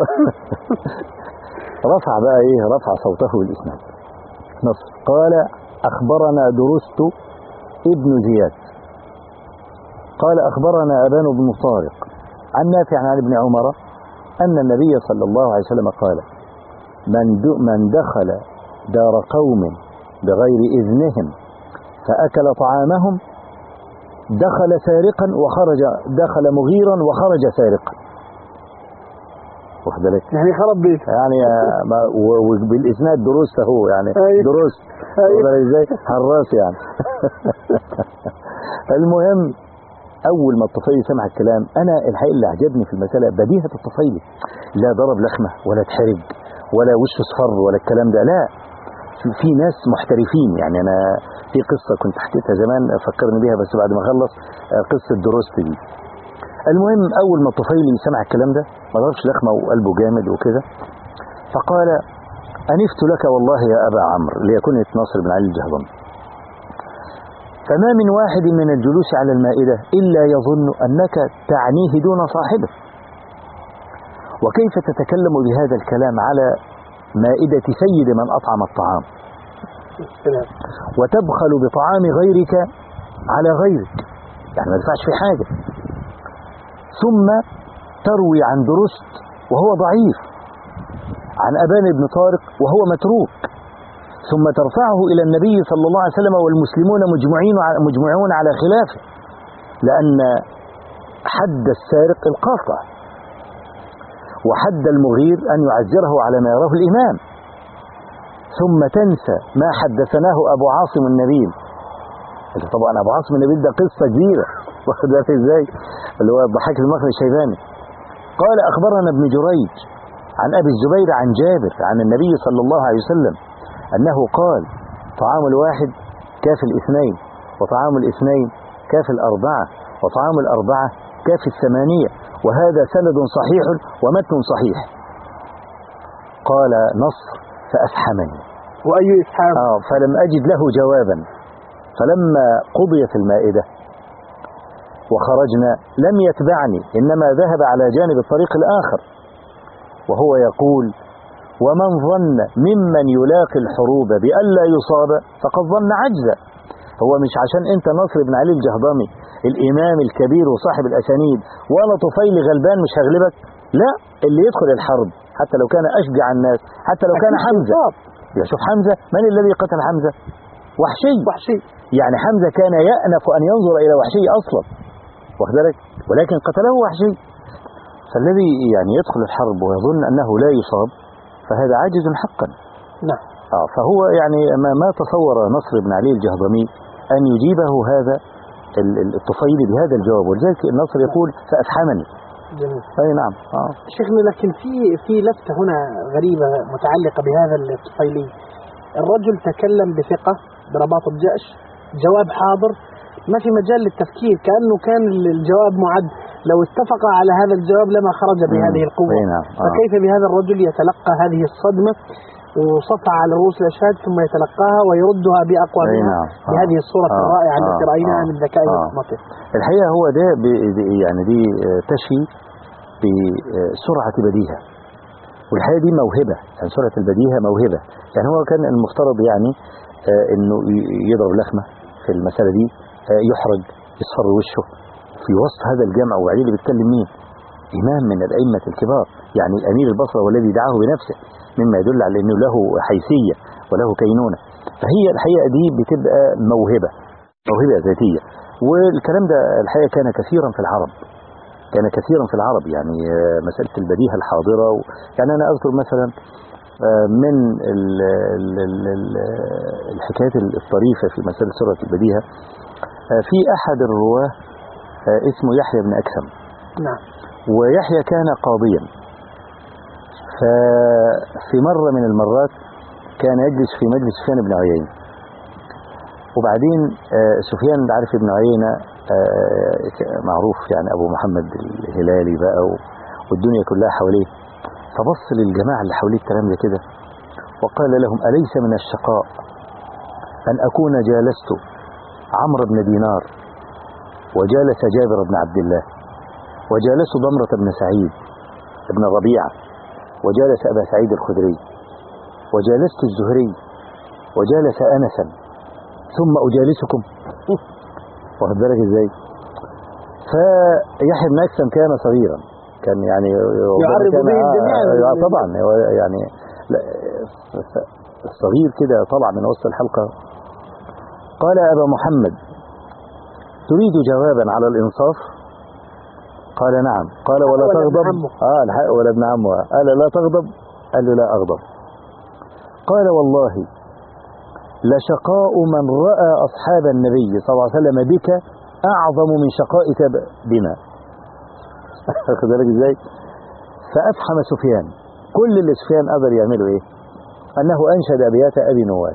رفع بقى إيه رفع صوته بالإسناد. نصر قال أخبرنا درست ابن زياد قال أخبرنا أبان بن طارق عن نافع عن ابن عمر أن النبي صلى الله عليه وسلم قال من من دخل دار قوم بغير إذنهم فأكل طعامهم دخل سارقا وخرج دخل مغيرا وخرج سارقا. واخد بالك يعني خرب بيت يعني وبالاسناد دروس هو يعني. أيوه. دروس أيوه. ازاي حراس يعني. المهم اول ما الطفيلي سمع الكلام انا الحقيقه اللي عجبني في المساله بديهه الطفيلي، لا ضرب لخمه ولا اتحرج ولا وش اصفر ولا الكلام ده، لا في ناس محترفين يعني. انا في قصة كنت حكيتها زمان فكرني بيها بس بعد ما اخلص قصة دروست دي. المهم اول ما الطفيلي سمع الكلام ده ما ضربش لخمه وقلبه جامد وكده، فقال انفت لك والله يا ابا عمرو ليكون ناصر بن علي الجهضمي فما من واحد من الجلوس على المائدة الا يظن انك تعنيه دون صاحبه، وكيف تتكلم بهذا الكلام على مائدة سيد من أطعم الطعام وتبخل بطعام غيرك على غيرك، يعني ما يدفعش في حاجة، ثم تروي عن درست وهو ضعيف عن أبان بن طارق وهو متروك، ثم ترفعه إلى النبي صلى الله عليه وسلم والمسلمون مجمعين مجمعون على خلافه، لأن حد السارق القاطع وحد المغير أن يعزره على ما يراه الإمام، ثم تنسى ما حدثناه أبو عاصم النبيل. طبعا أبو عاصم النبيل ده قصة كبيرة واخد بالك ازاي، اللي هو الضحاك المخري الشيباني. قال أخبرنا ابن جريج عن أبي الزبير عن جابر عن النبي صلى الله عليه وسلم أنه قال طعام الواحد كاف الاثنين وطعام الاثنين كاف الأربعة وطعام الأربعة كاف الثمانية، وهذا سند صحيح ومتن صحيح. قال نصر فأفحمني. وأي إفحام؟ آه فلم أجد له جوابا، فلما قضيت المائدة وخرجنا لم يتبعني، إنما ذهب على جانب الطريق الآخر وهو يقول ومن ظن ممن يلاقي الحروب بألا يصاب فقد ظن عجزا. هو مش عشان انت نصر بن علي الجهضمي الامام الكبير وصاحب الاسانيد وانا طفيل غلبان مش هغلبك، لا، اللي يدخل الحرب حتى لو كان اشجع الناس، حتى لو كان حمزة. يا شوف حمزة، من الذي قتل حمزة؟ وحشي. وحشي يعني حمزة كان يأنف ان ينظر الى وحشي اصلا، واخد بالك، ولكن قتله وحشي. فالذي يعني يدخل الحرب ويظن انه لا يصاب فهذا عاجز حقا. نعم. آه فهو يعني ما, ما تصور نصر بن علي الجهضمي أن يجيبه هذا الطفيلي بهذا الجواب، ولذلك النصر يقول فأفحمني. جميل. أي نعم. آه. شيخنا لكن في في لفتة هنا غريبة متعلقة بهذا الطفيلي. الرجل تكلم بثقة برباط الجأش، جواب حاضر، ما في مجال للتفكير، كأنه كان الجواب معد. لو اتفق على هذا الجواب لما خرج بهذه القوة. نعم. آه. فكيف بهذا الرجل يتلقى هذه الصدمة وصفع على رؤوس الأشهاد ثم يتلقاها ويردها بأقوى منها نعم. آه. بهذه الصورة آه. الرائعة آه. التي رأيناها آه. من ذكاء آه. وحكمته. الحقيقة هو ده يعني دي تشي بسرعة بديهة، والحقيقة دي موهبة، يعني سرعة البديهة موهبة. يعني هو كان المفترض يعني انه يضرب لخمة في المسألة دي، يحرج، يصفر وشه في وسط هذا الجمع، وبعدين اللي بيتكلم مين؟ إمام من الأئمة الكبار، يعني أمير البصرة والذي دعاه بنفسه، مما يدل على أنه له حيثية وله كينونة. فهي الحقيقة دي بتبقى موهبة موهبة ذاتية. والكلام ده الحقيقة كان كثيرا في العرب، كان كثيرا في العرب يعني مسألة البديهة الحاضرة. يعني أنا أذكر مثلا من الحكايات الطريفة في مسألة سرعة البديهة، في أحد الرواه اسمه يحيى بن أكثم. نعم. ويحيى كان قاضيا، ففي مرة من المرات كان يجلس في مجلس سفيان بن عيينة، وبعدين سفيان عارف ابن عيينة معروف يعني أبو محمد الهلالي بقى، والدنيا كلها حواليه، فبص للجماعة اللي حواليه الكلام ده كده وقال لهم: أليس من الشقاء أن أكون جالست عمرو بن دينار وجالس جابر بن عبد الله وجالس ضمرة بن سعيد بن الربيعة وجالس أبا سعيد الخدري وجالست الزهري وجالس أنسا ثم أجالسكم؟ واخد بالك ازاي؟ فيحيى بن أكثم كان صغيرا، كان يعني يعرض به الجميع طبعا يعني الصغير كده طلع من وسط الحلقة. قال: أبا محمد، تريد جوابا على الإنصاف؟ قال: نعم. قال: ولا تغضب؟ آه الحق ولا ابن عمه. قال: لا تغضب؟ قال له: لا أغضب. قال: والله لشقاء من رأى أصحاب النبي صلى الله عليه وسلم بك أعظم من شقائك بنا. أخذ بالك إزاي؟ فأفحم سفيان. كل اللي سفيان قدر يعمله إيه؟ أنه أنشد أبيات أبي نواس: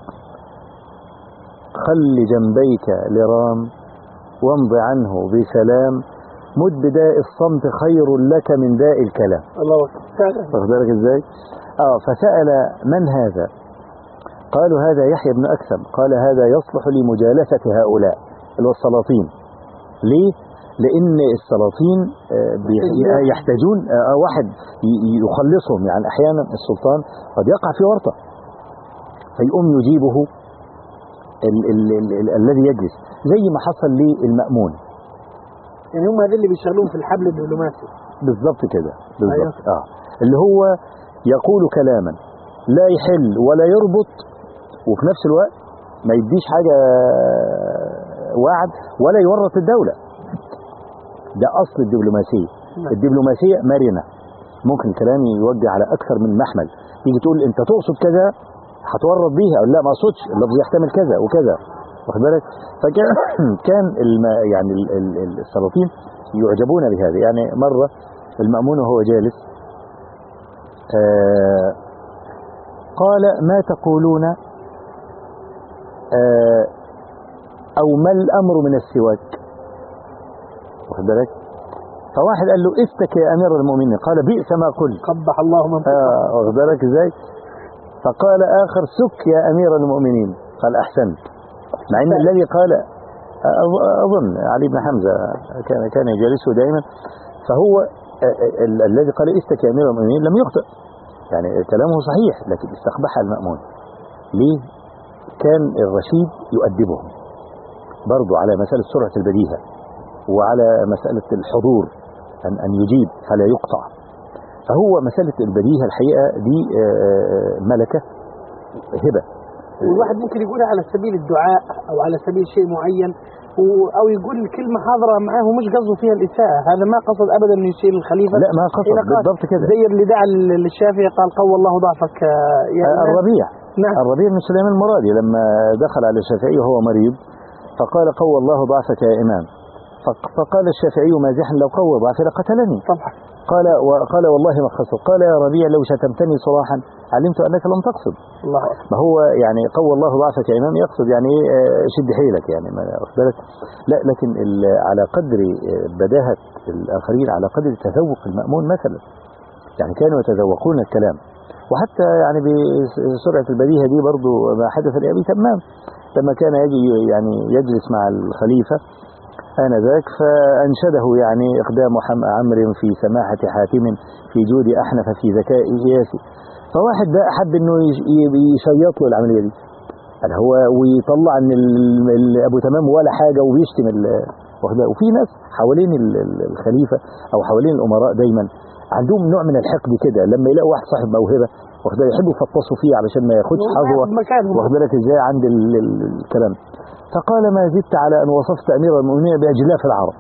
خل جنبيك لرام وامض عنه بسلام، مد بداء الصمت خير لك من داء الكلام. الله أكبر. واخد بالك ازاي؟ اه فسأل: من هذا؟ قالوا: هذا يحيى بن أكثم. قال: هذا يصلح لمجالسة هؤلاء اللي هو السلاطين. ليه؟ لأن السلاطين يحتاجون واحد يخلصهم، يعني أحيانا السلطان قد يقع في ورطة فيقوم يجيبه ال ال ال ال الذي يجلس، زي ما حصل للمأمون. يعني هم هذول اللي بيشغلون في الحبل الدبلوماسي. بالضبط كده، بالضبط. اه اللي هو يقول كلاما لا يحل ولا يربط، وفي نفس الوقت ما يديش حاجة وعد ولا يورط الدولة. ده أصل الدبلوماسية. الدبلوماسية مرنة، ممكن كلام يوجه على أكثر من محمل. يجي تقول أنت تقصد كذا هتورط بيها، أو لا ما أقصدش، اللفظ يحتمل كذا وكذا، واخد بالك؟ فكان كان يعني السلاطين يعجبون بهذا. يعني مرة المأمون وهو جالس آه قال: ما تقولون آه أو ما الأمر من السواك؟ واخد بالك؟ فواحد قال له: استك يا أمير المؤمنين. قال: بئس ما قلت. قبح الله من آه واخد بالك ازاي؟ فقال آخر: سك يا أمير المؤمنين. قال: أحسنت. مع أن الذي قال أظن علي بن حمزة كان كان يجالسه دائما، فهو الذي قال استك يا أمير المؤمنين لم يخطئ، يعني كلامه صحيح، لكن استقبح المأمون. ليه؟ كان الرشيد يؤدبهم برضو على مسألة سرعة البديهة وعلى مسألة الحضور، أن أن يجيب فلا يقطع. فهو مسألة البديهة الحقيقة دي ملكة هبة. والواحد ممكن يقولها على سبيل الدعاء أو على سبيل شيء معين، أو يقول كلمة حاضرة معاه ومش قصده فيها الإساءة. هذا ما قصد أبدا أن يشير الخليفة، لا ما قصد بالضبط كده. زي اللي دعا للشافعي قال: قوى الله ضعفك يا آه الربيع. نعم. الربيع بن سليمان المرادي لما دخل على الشافعي وهو مريض فقال: قوى الله ضعفك يا إمام. فق- فقال الشافعي مازحا لو قوى ضعفي لقتلني. طبعا. قال وقال والله ما خسر. قال يا ربيع لو شتمتني صراحا علمت أنك لم تقصد. الله أكبر. ما هو يعني قوى الله ضعفك يا إمام يقصد يعني إيه، آه، شد حيلك يعني ما واخد بالك. لا لكن ال- على قدر آه، بداهة الآخرين على قدر تذوق المأمون مثلا، يعني كانوا يتذوقون الكلام. وحتى يعني بسرعة البديهة دي برضو ما حدث لأبي تمام لما كان يجي يعني يجلس مع الخليفة آنذاك فأنشده يعني إقدام حم- عمرو في سماحة حاتم في جود أحنف في ذكاء إياس. فواحد ده حب إنه يش- ي- يشيط له العملية دي، يعني هو ويطلع ان ال- ال- ابو تمام ولا حاجه وبيشتم ال- واخد بالك؟ وفي ناس حوالين ال- ال- الخليفه او حوالين الامراء دايما عندهم نوع من الحقد كده، لما يلاقوا واحد صاحب موهبه واخد بالك يحبوا يفطسوا فيه علشان ما ياخدش حظوه مكانهم. واخد بالك ازاي عند ال- ال- الكلام. فقال ما زدت على ان وصفت امير المؤمنين باجلاف العرب.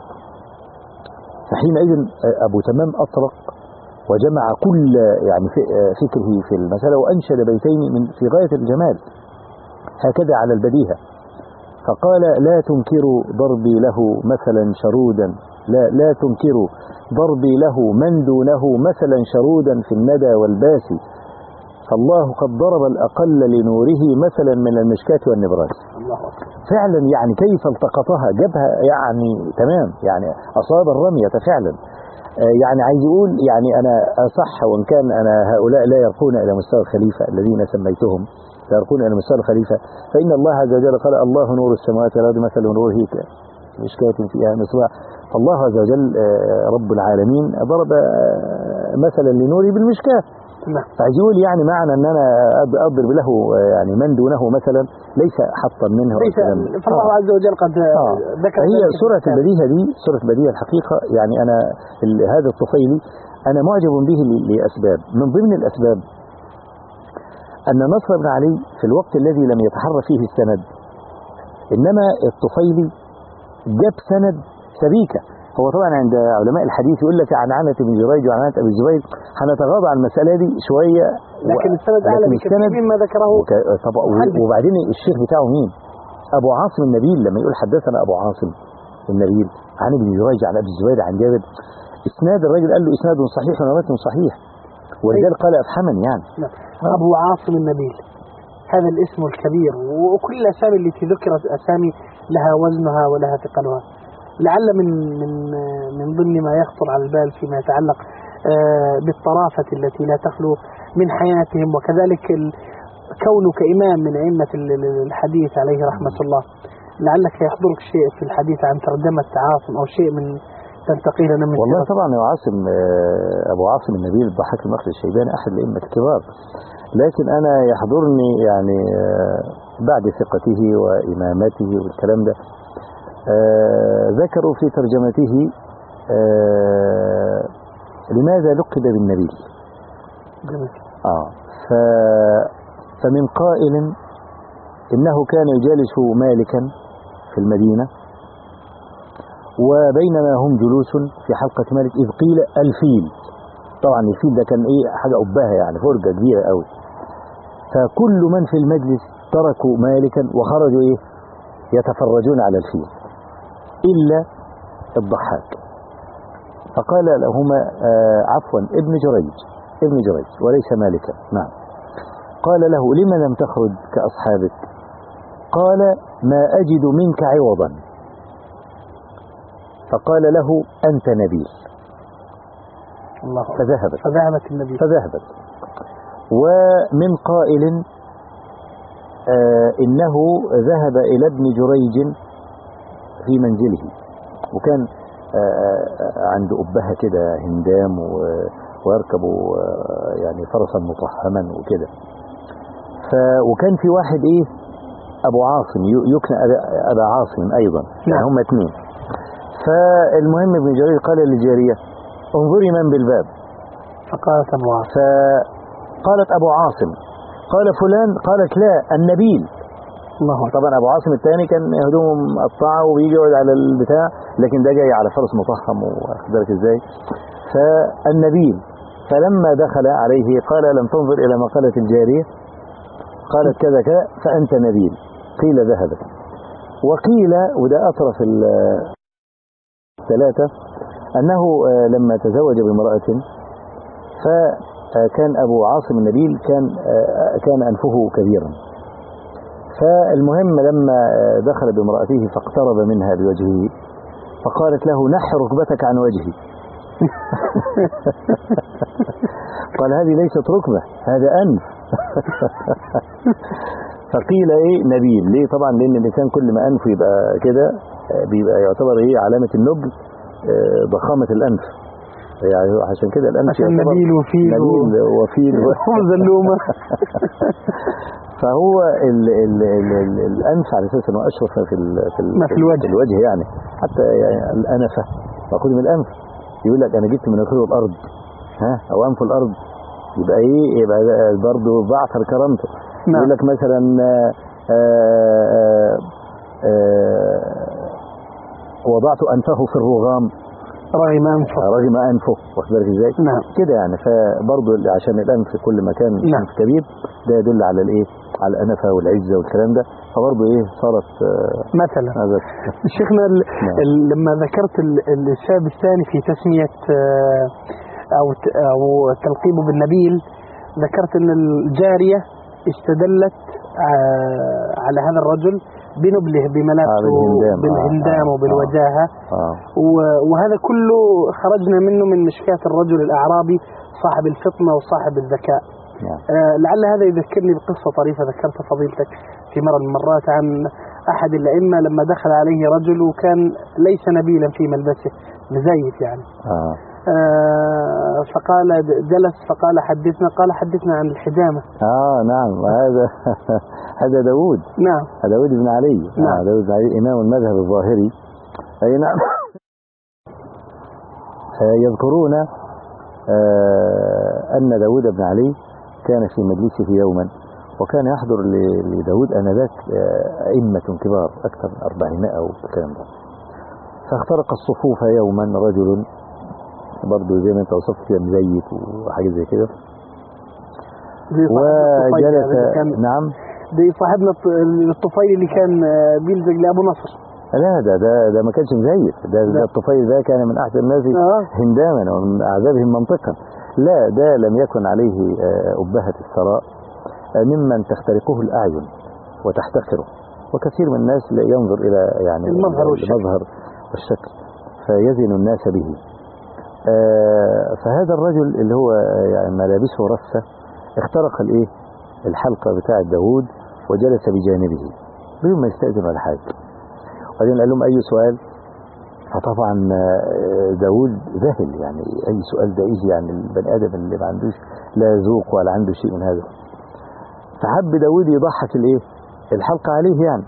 فحينئذ ابو تمام اطرق وجمع كل يعني ف- فكره في المساله وانشد بيتين من في غايه الجمال هكذا على البديهة. فقال لا تنكروا ضربي له مثلا شرودا، لا لا تنكروا ضربي له من دونه مثلا شرودا في الندى والباسي، فالله قد ضرب الأقل لنوره مثلا من المشكاة والنبراس. الله أكبر. فعلا يعني كيف التقطها جابها يعني تمام، يعني أصاب الرمية فعلا. آه، يعني عايز يقول يعني أنا أصح وإن كان أنا هؤلاء لا يرقون إلى مستوى الخليفة الذين سميتهم لا يرقون إلى مستوى الخليفة، فإن الله عز وجل قال الله نور السماوات والأرض مثل نوره كمشكاة فيها مصباح. فالله عز وجل آه، رب العالمين ضرب آه، مثلا لنوره بالمشكاة. نعم. فعايز يقول يعني معنى ان انا أض- اضرب له آه، يعني من دونه مثلا ليس حطا منه أو ليس كلام. فالله عز وجل قد آه. ذكر هي ذلك في سورة الكتاب. البديهة دي سورة البديهة الحقيقة يعني أنا ال- هذا الطفيلي أنا معجب به ل- لأسباب. من ضمن الأسباب أن نصر بن علي في الوقت الذي لم يتحرى فيه السند، إنما الطفيلي جاب سند سبيكة. هو طبعا عند علماء الحديث يقول لك عن عنة بن جريج وعن عنة أبي الزبير، هنتغاضى عن المسألة دي شوية. لكن السند أعلى لكن بكثير السند مما ذكره. وك- طب محدث. وبعدين الشيخ بتاعه مين؟ أبو عاصم النبيل لما يقول حدثنا أبو عاصم النبيل عن ابن جريج عن أبي الزبير عن جابر، إسناد الراجل قال له إسناد صحيح ونبات صحيح، والرجال قال أفحمني يعني. نعم. أبو عاصم النبيل هذا الاسم الكبير، وكل الأسامي التي ذكرت أسامي لها وزنها ولها ثقلها. لعل من من من ضمن ما يخطر على البال فيما يتعلق آه، بالطرافة التي لا تخلو من حياتهم، وكذلك ال- كونك إمام من أئمة ال- ال- الحديث عليه رحمة الله، لعلك يحضرك شيء في الحديث عن ترجمة عاصم أو شيء من تنتقي لنا من والله سيرته. طبعا يا عاصم آه، أبو عاصم النبيل الضحاك المخرج الشيباني أحد الأئمة الكبار، لكن أنا يحضرني يعني آه، بعد ثقته وإمامته والكلام ده آه، ذكروا في ترجمته آه، لماذا لقب بالنبيل. جميل. آه ف فمن قائل إنه كان يجالس مالكا في المدينة، وبينما هم جلوس في حلقة مالك إذ قيل الفيل. طبعا الفيل ده كان إيه حاجة أباها يعني فرجة كبيرة قوي. فكل من في المجلس تركوا مالكا وخرجوا إيه يتفرجون على الفيل إلا الضحاك. فقال لهما آه عفوا ابن جريج ابن جريج وليس مالكا. نعم. قال له لما لم تخرج كأصحابك؟ قال ما أجد منك عوضا. فقال له أنت نبيل. الله. فذهبت فذهبت النبي. فذهبت ومن قائل آه إنه ذهب إلى ابن جريج في منزله، وكان آه عند أبها كده هندام ويركب آه يعني فرسا مطهما وكده. وكان في واحد إيه أبو عاصم يكنى أبا عاصم أيضا، يعني هم اثنين. فالمهم ابن جريج قال للجارية انظري من بالباب. فقالت أبو عاصم. فقالت أبو عاصم. قال فلان. قالت لا النبيل. الله. طبعا أبو عاصم الثاني كان هدومه مقطعة وبيجي يقعد على البتاع، لكن ده جاي على فرس مطهم واخد بالك ازاي. فالنبيل. فلما دخل عليه قال لم تنظر إلى ما قالت الجارية؟ قالت كذا كذا فأنت نبيل. قيل ذهبت. وقيل وده أطرف ثلاثة أنه لما تزوج بامرأة فكان أبو عاصم النبيل كان كان أنفه كبيرا، فالمهم لما دخل بامرأته فاقترب منها بوجهه فقالت له نح ركبتك عن وجهي. قال هذه ليست ركبة، هذا أنف. فقيل ايه نبيل، ليه؟ طبعا لان الانسان كل ما انفه يبقى كده بيبقى يعتبر ايه علامة النبل، ضخامة الانف، يعني عشان كده الانف عشان نبيل وفيل نبيل وفيل وزلومة. فهو ال ال ال ال الانف على اساس انه اشرف في ال في, ال في الوجه. في الوجه يعني، حتى يعني الانفه مأخوذ من الانف. يقول لك انا جبت من اخره الارض، ها، او انف الارض، يبقى ايه؟ يبقى برضه بعثر كرامته. نعم. يقول لك مثلا آآ آآ آآ وضعت انفه في الرغام، رغم انفه رغم انفه، واخد بالك ازاي؟ نعم. كده يعني. فبرضه عشان الانف كل ما كان نعم. انف كبير ده يدل على الايه؟ على الانفه والعزه والكلام ده، فبرضه ايه صارت مثلا. هذا شيخنا نعم. لما ذكرت السبب الثاني في تسميه او او تلقيبه بالنبيل، ذكرت ان الجاريه استدلت على هذا الرجل بنبله بملابسه بالهندام وبالوجاهه، آه. وهذا كله خرجنا منه من مشكاة الرجل الأعرابي صاحب الفطنة وصاحب الذكاء. نعم. آه لعل هذا يذكرني بقصة طريفة ذكرت فضيلتك في مرة من المرات عن أحد الأئمة لما دخل عليه رجل وكان ليس نبيلا في ملبسه، مزيف يعني. آه. آه فقال جلس فقال حدثنا، قال حدثنا عن الحجامة. اه نعم، هذا هذا داود. نعم. داود بن علي. نعم. آه داود بن علي إمام المذهب الظاهري. أي نعم. يذكرون آه أن داود بن علي كان في مجلسه يوما، وكان يحضر لداود آنذاك أئمة كبار أكثر من أربعمائة والكلام ده. فاخترق الصفوف يوما رجل برضه زي ما انت وصفت كده مزيت وحاجه زي كده، وجلس. نعم، دي صاحبنا الطفيل اللي كان بيلزق لابو نصر. لا ده ده ده ما كانش مزيت، ده, ده الطفيل ده كان من احسن الناس آه. هنداما ومن اعذابهم منطقا. لا ده لم يكن عليه أبهة الثراء ممن تخترقه الاعين وتحتقره، وكثير من الناس لا ينظر الى يعني المظهر والشكل, المظهر والشكل فيزن الناس به. آه فهذا الرجل اللي هو يعني ملابسه رثة اخترق الايه الحلقة بتاعة داود وجلس بجانبه بدون ما يستأذن ولا حاجة، وبعدين قال لهم اي سؤال. فطبعا داود ذهل، يعني اي سؤال ده ايجي يعني البني ادم اللي ما عندوش لا ذوق ولا عنده شيء من هذا. فحب داود يضحك الايه الحلقة عليه، يعني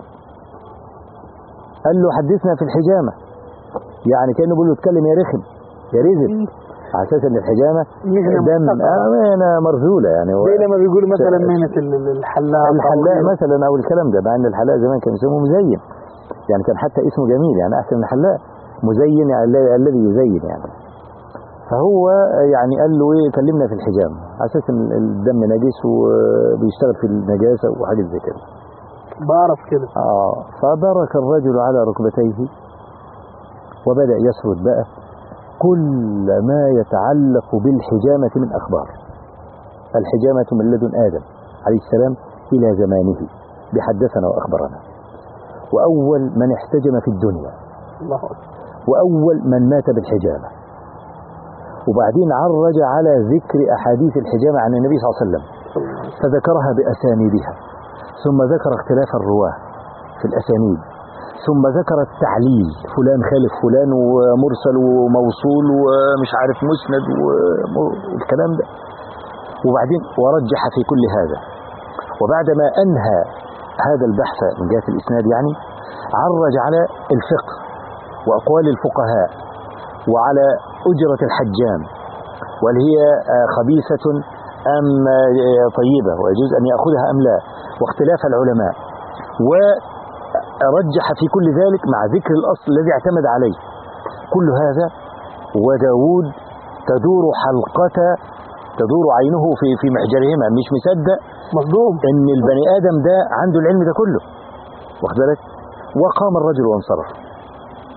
قال له حدثنا في الحجامة، يعني كأنه بيقول له اتكلم يا رخم يا رزل، على اساس ان الحجامه دم مهنه مرذوله، يعني زي لما بيقولوا مثلا مهنه الحلاق الحلاق مثلا او الكلام ده، مع ان الحلاق زمان كان يسموه مزين، يعني كان حتى اسمه جميل، يعني احسن من الحلاق مزين، يعني الذي يزين يعني. فهو يعني قال له ايه كلمنا في الحجامه، على اساس ان الدم نجس وبيشتغل في النجاسه وحاجات زي كده. بعرف كده. اه فبرك الرجل على ركبتيه وبدأ يسرد بقى كل ما يتعلق بالحجامة من أخبار. الحجامة من لدن آدم عليه السلام إلى زمانه بحدثنا وأخبرنا، وأول من احتجم في الدنيا، الله أكبر، وأول من مات بالحجامة، وبعدين عرج على ذكر أحاديث الحجامة عن النبي صلى الله عليه وسلم فذكرها بأسانيدها، ثم ذكر اختلاف الرواه في الأسانيد، ثم ذكر التعليل، فلان خالف فلان ومرسل وموصول ومش عارف مسند والكلام ده، وبعدين ورجح في كل هذا. وبعدما أنهى هذا البحث من جهة الإسناد يعني عرج على الفقه وأقوال الفقهاء وعلى أجرة الحجام، وهل هي خبيثة أم طيبة ويجوز أن يأخذها أم لا، واختلاف العلماء، و رجح في كل ذلك مع ذكر الأصل الذي اعتمد عليه. كل هذا وداود تدور حلقة تدور عينه في في محجرهما، مش مصدق مصدوم ان البني آدم ده عنده العلم ده كله، واخد بالك. وقام الرجل وانصرف،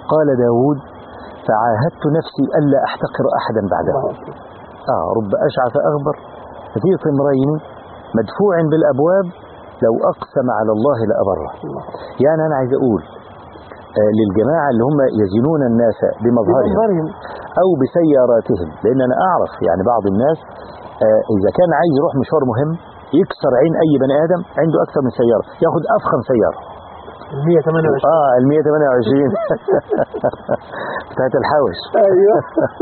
قال داود فعاهدت نفسي ألا أحتقر أحدا بعده. آه رب أشعث أغبر ذي طمرين مدفوع بالأبواب لو أقسم على الله لأبره. يعني أنا عايز أقول آه للجماعة اللي هم يزنون الناس بمظهرهم أو بسياراتهم، لأن أنا أعرف يعني بعض الناس آه إذا كان عايز يروح مشوار مهم يكسر عين أي بني آدم عنده أكثر من سيارة، ياخد أفخم سيارة مية وثمانية وعشرين. اه ال مية وثمانية وعشرين بتاعت الحوش. ايوه.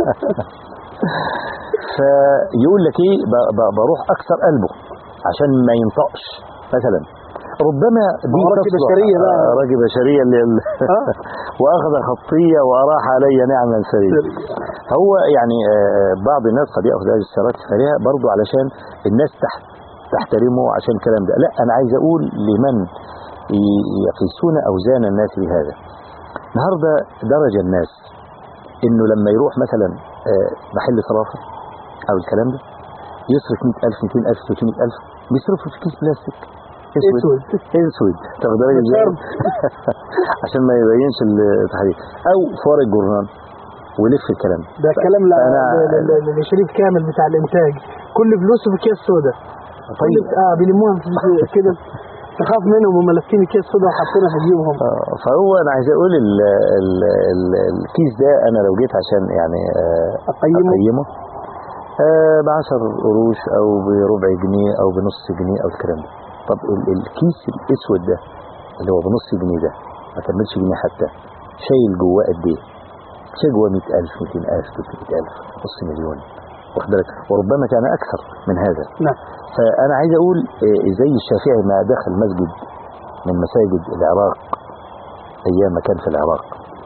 فيقول لك ايه بروح اكسر قلبه عشان ما ينطقش مثلا. ربما دي راجل بشريه بقى، آه راجل بشريه اللي واخذ خطيه واراح علي نعما سريا. هو يعني آه بعض الناس قد ياخذ هذه السيارات السريعه برضه علشان الناس تحت تحترمه عشان الكلام ده. لا انا عايز اقول لمن يقيسون أوزان الناس بهذا. النهاردة درج الناس إنه لما يروح مثلا محل صرافة أو الكلام ده يصرف مئة ألف مئتين ألف ثلاثمئة ألف بيصرفوا في كيس بلاستيك اسود اسود تاخد بالك ازاي عشان ما يبينش التحرير، أو فوار الجورنال ولف الكلام ده كلام لشريف كامل بتاع الإنتاج، كل فلوسه في كيس سودا. طيب اه بيلموها كده تخاف منهم هم لافين كيس صدى وحاطينها في جيوبهم. اه فهو انا عايز اقول ال ال ال الكيس ده انا لو جيت عشان يعني آه اقيمه, أقيمه آه بعشر قروش او بربع جنيه او بنص جنيه او الكلام ده. طب ال الكيس الاسود ده اللي هو بنص جنيه ده ما كملش جنيه حتى، شايل جواه قد ايه؟ شايل جواه مئة ألف مئتين ألف ثلاثمئة ألف نص مليون، واخد بالك، وربما كان اكثر من هذا. نعم. فأنا عايز أقول زي الشافعي ما دخل مسجد من مساجد العراق أيام ما كان في العراق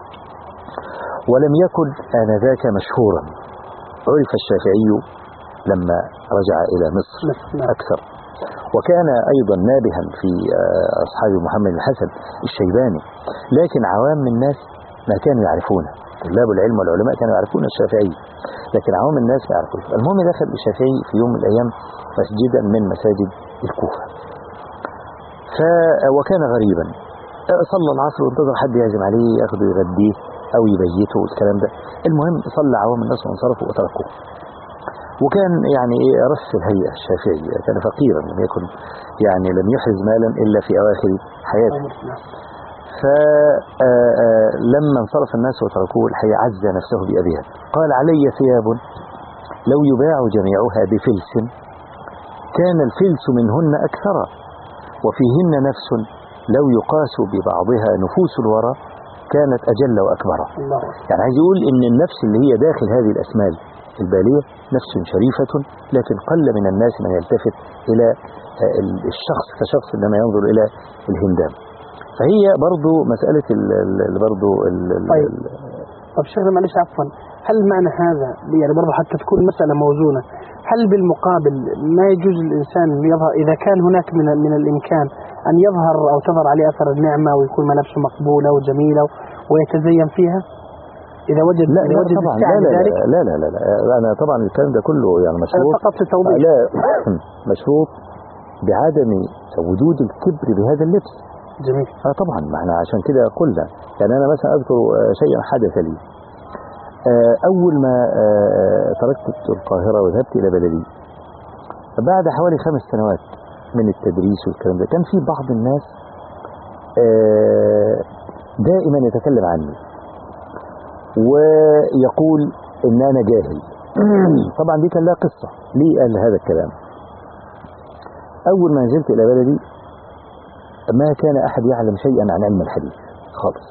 ولم يكن آنذاك مشهورا، عرف الشافعي لما رجع إلى مصر أكثر، وكان أيضا نابها في أصحاب محمد الحسن الشيباني، لكن عوام الناس ما كانوا يعرفونه. طلاب العلم والعلماء كانوا يعرفون الشافعي لكن عوام الناس ما يعرفوش. المهم دخل الشافعي في يوم من الأيام مسجدا من مساجد الكوفة، ف وكان غريبا، صلى العصر وانتظر حد يعزم عليه ياخده يغديه أو يبيته والكلام ده. المهم صلى عوام الناس وانصرفوا وتركوه، وكان يعني ايه رث الهيئة الشافعي، كان فقيرا لم يكن يعني لم يحرز مالا إلا في أواخر حياته. فلما انصرف الناس وتركوه الحقيقة عز نفسه بأبيها، قال علي ثياب لو يباع جميعها بفلس كان الفلس منهن أكثر، وفيهن نفس لو يقاس ببعضها نفوس الورى كانت أجل وأكبر. يعني عايز يقول إن النفس اللي هي داخل هذه الأسمال البالية نفس شريفة، لكن قل من الناس من يلتفت إلى الشخص كشخص إنما ينظر إلى الهندام. فهي برضو مسألة ال برضو ال طيب طب شيخنا معلش عفوا، هل معنى هذا يعني برضو حتى تكون مسألة موزونة، هل بالمقابل ما يجوز الإنسان يظهر إذا كان هناك من من الإمكان أن يظهر أو تظهر عليه أثر النعمة ويكون ملابسه مقبولة وجميلة ويتزين فيها إذا وجد لا إذا لا وجد طبعا لا لا, لا لا لا لا أنا طبعا الكلام ده كله يعني مشروط فقط للتوضيح. لا مشروط بعدم وجود الكبر بهذا اللبس. جميل. اه طبعا ما احنا عشان كده قلنا، يعني انا مثلا اذكر شيئا حدث لي اول ما تركت القاهرة وذهبت الى بلدي بعد حوالي خمس سنوات من التدريس والكلام ده، كان في بعض الناس دائما يتكلم عني ويقول ان انا جاهل. طبعا دي كان لها قصة ليه قال هذا الكلام. اول ما نزلت الى بلدي ما كان أحد يعلم شيئا عن علم الحديث خالص،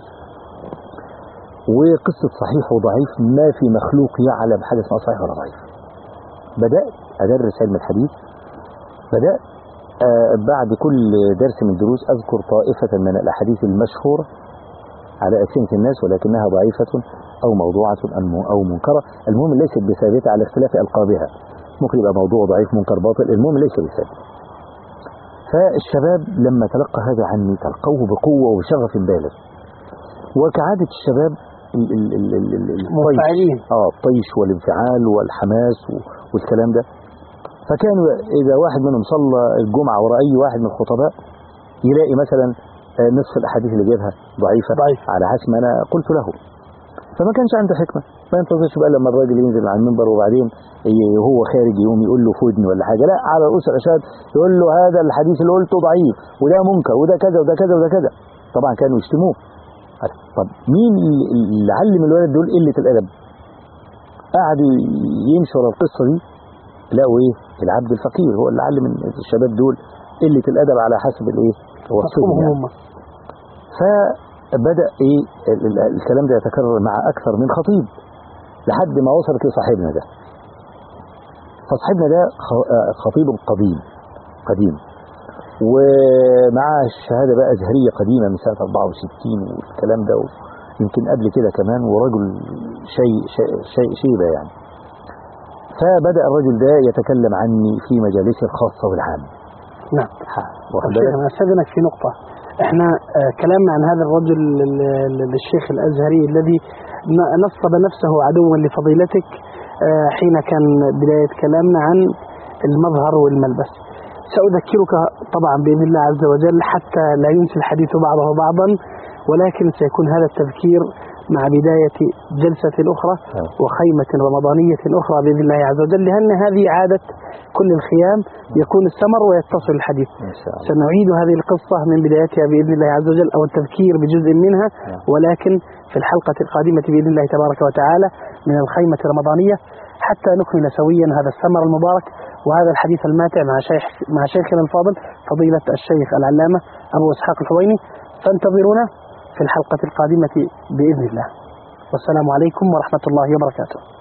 وقصة صحيح وضعيف ما في مخلوق يعلم حاجة اسمها صحيح ولا ضعيف. بدأت أدرس علم الحديث، بدأت آه بعد كل درس من الدروس أذكر طائفة من الأحاديث المشهورة على ألسنة الناس ولكنها ضعيفة أو موضوعة أو منكرة، المهم ليست بثابتة على اختلاف ألقابها، ممكن يبقى موضوع ضعيف منكر باطل، المهم ليس بثابت. فالشباب لما تلقى هذا عني تلقوه بقوة وشغف بالغ، وكعادة الشباب مفاعلين اه الطيش والانفعال والحماس والكلام ده. فكانوا إذا واحد منهم صلى الجمعة وراء أي واحد من الخطباء يلاقي مثلا نصف الأحاديث اللي جابها ضعيفة ضعيف. على حسب ما أنا قلت له، فما كانش عنده حكمة، ما ينتظرش بقى لما الراجل ينزل على المنبر وبعدين هو خارج يقوم يقول له فودني ولا حاجة، لا، على رؤوس الأشهاد يقول له هذا الحديث اللي قلته ضعيف وده منكر وده كذا وده كذا وده كذا. طبعا كانوا يشتموه. طب مين اللي علم الولد دول قلة الأدب؟ قعدوا ينشر القصة دي، لقوا ايه؟ العبد الفقير هو اللي علم الشباب دول قلة الأدب على حسب الايه؟ وصفهم يعني. فبدأ ايه الكلام ده يتكرر مع أكثر من خطيب لحد ما وصلت لصاحبنا ده. فصاحبنا ده خطيب قديم قديم ومعاه الشهادة بقى أزهرية قديمة من سنة أربعة وستين والكلام ده، يمكن قبل كده كمان، ورجل شيء شيء شيء شيبة يعني. فبدأ الرجل ده يتكلم عني في مجالسه الخاصة والعامة. نعم. أنا أستاذنك في نقطة. احنا آه كلامنا عن هذا الرجل الشيخ الأزهري الذي نصب نفسه عدوا لفضيلتك آه حين كان بداية كلامنا عن المظهر والملبس. سأذكرك طبعا بإذن الله عز وجل حتى لا ينسي الحديث بعضه بعضا، ولكن سيكون هذا التذكير مع بداية جلسة أخرى وخيمة رمضانية أخرى بإذن الله عز وجل، لأن هذه عادة كل الخيام، يكون السمر ويتصل الحديث. سنعيد هذه القصة من بدايتها بإذن الله عز وجل، أو التذكير بجزء منها، ولكن في الحلقة القادمة بإذن الله تبارك وتعالى من الخيمة الرمضانية، حتى نكمل سويا هذا السمر المبارك وهذا الحديث الماتع مع شيخ مع شيخنا الفاضل فضيلة الشيخ العلامة أبو إسحاق الحويني. فانتظرونا في الحلقة القادمة بإذن الله، والسلام عليكم ورحمة الله وبركاته.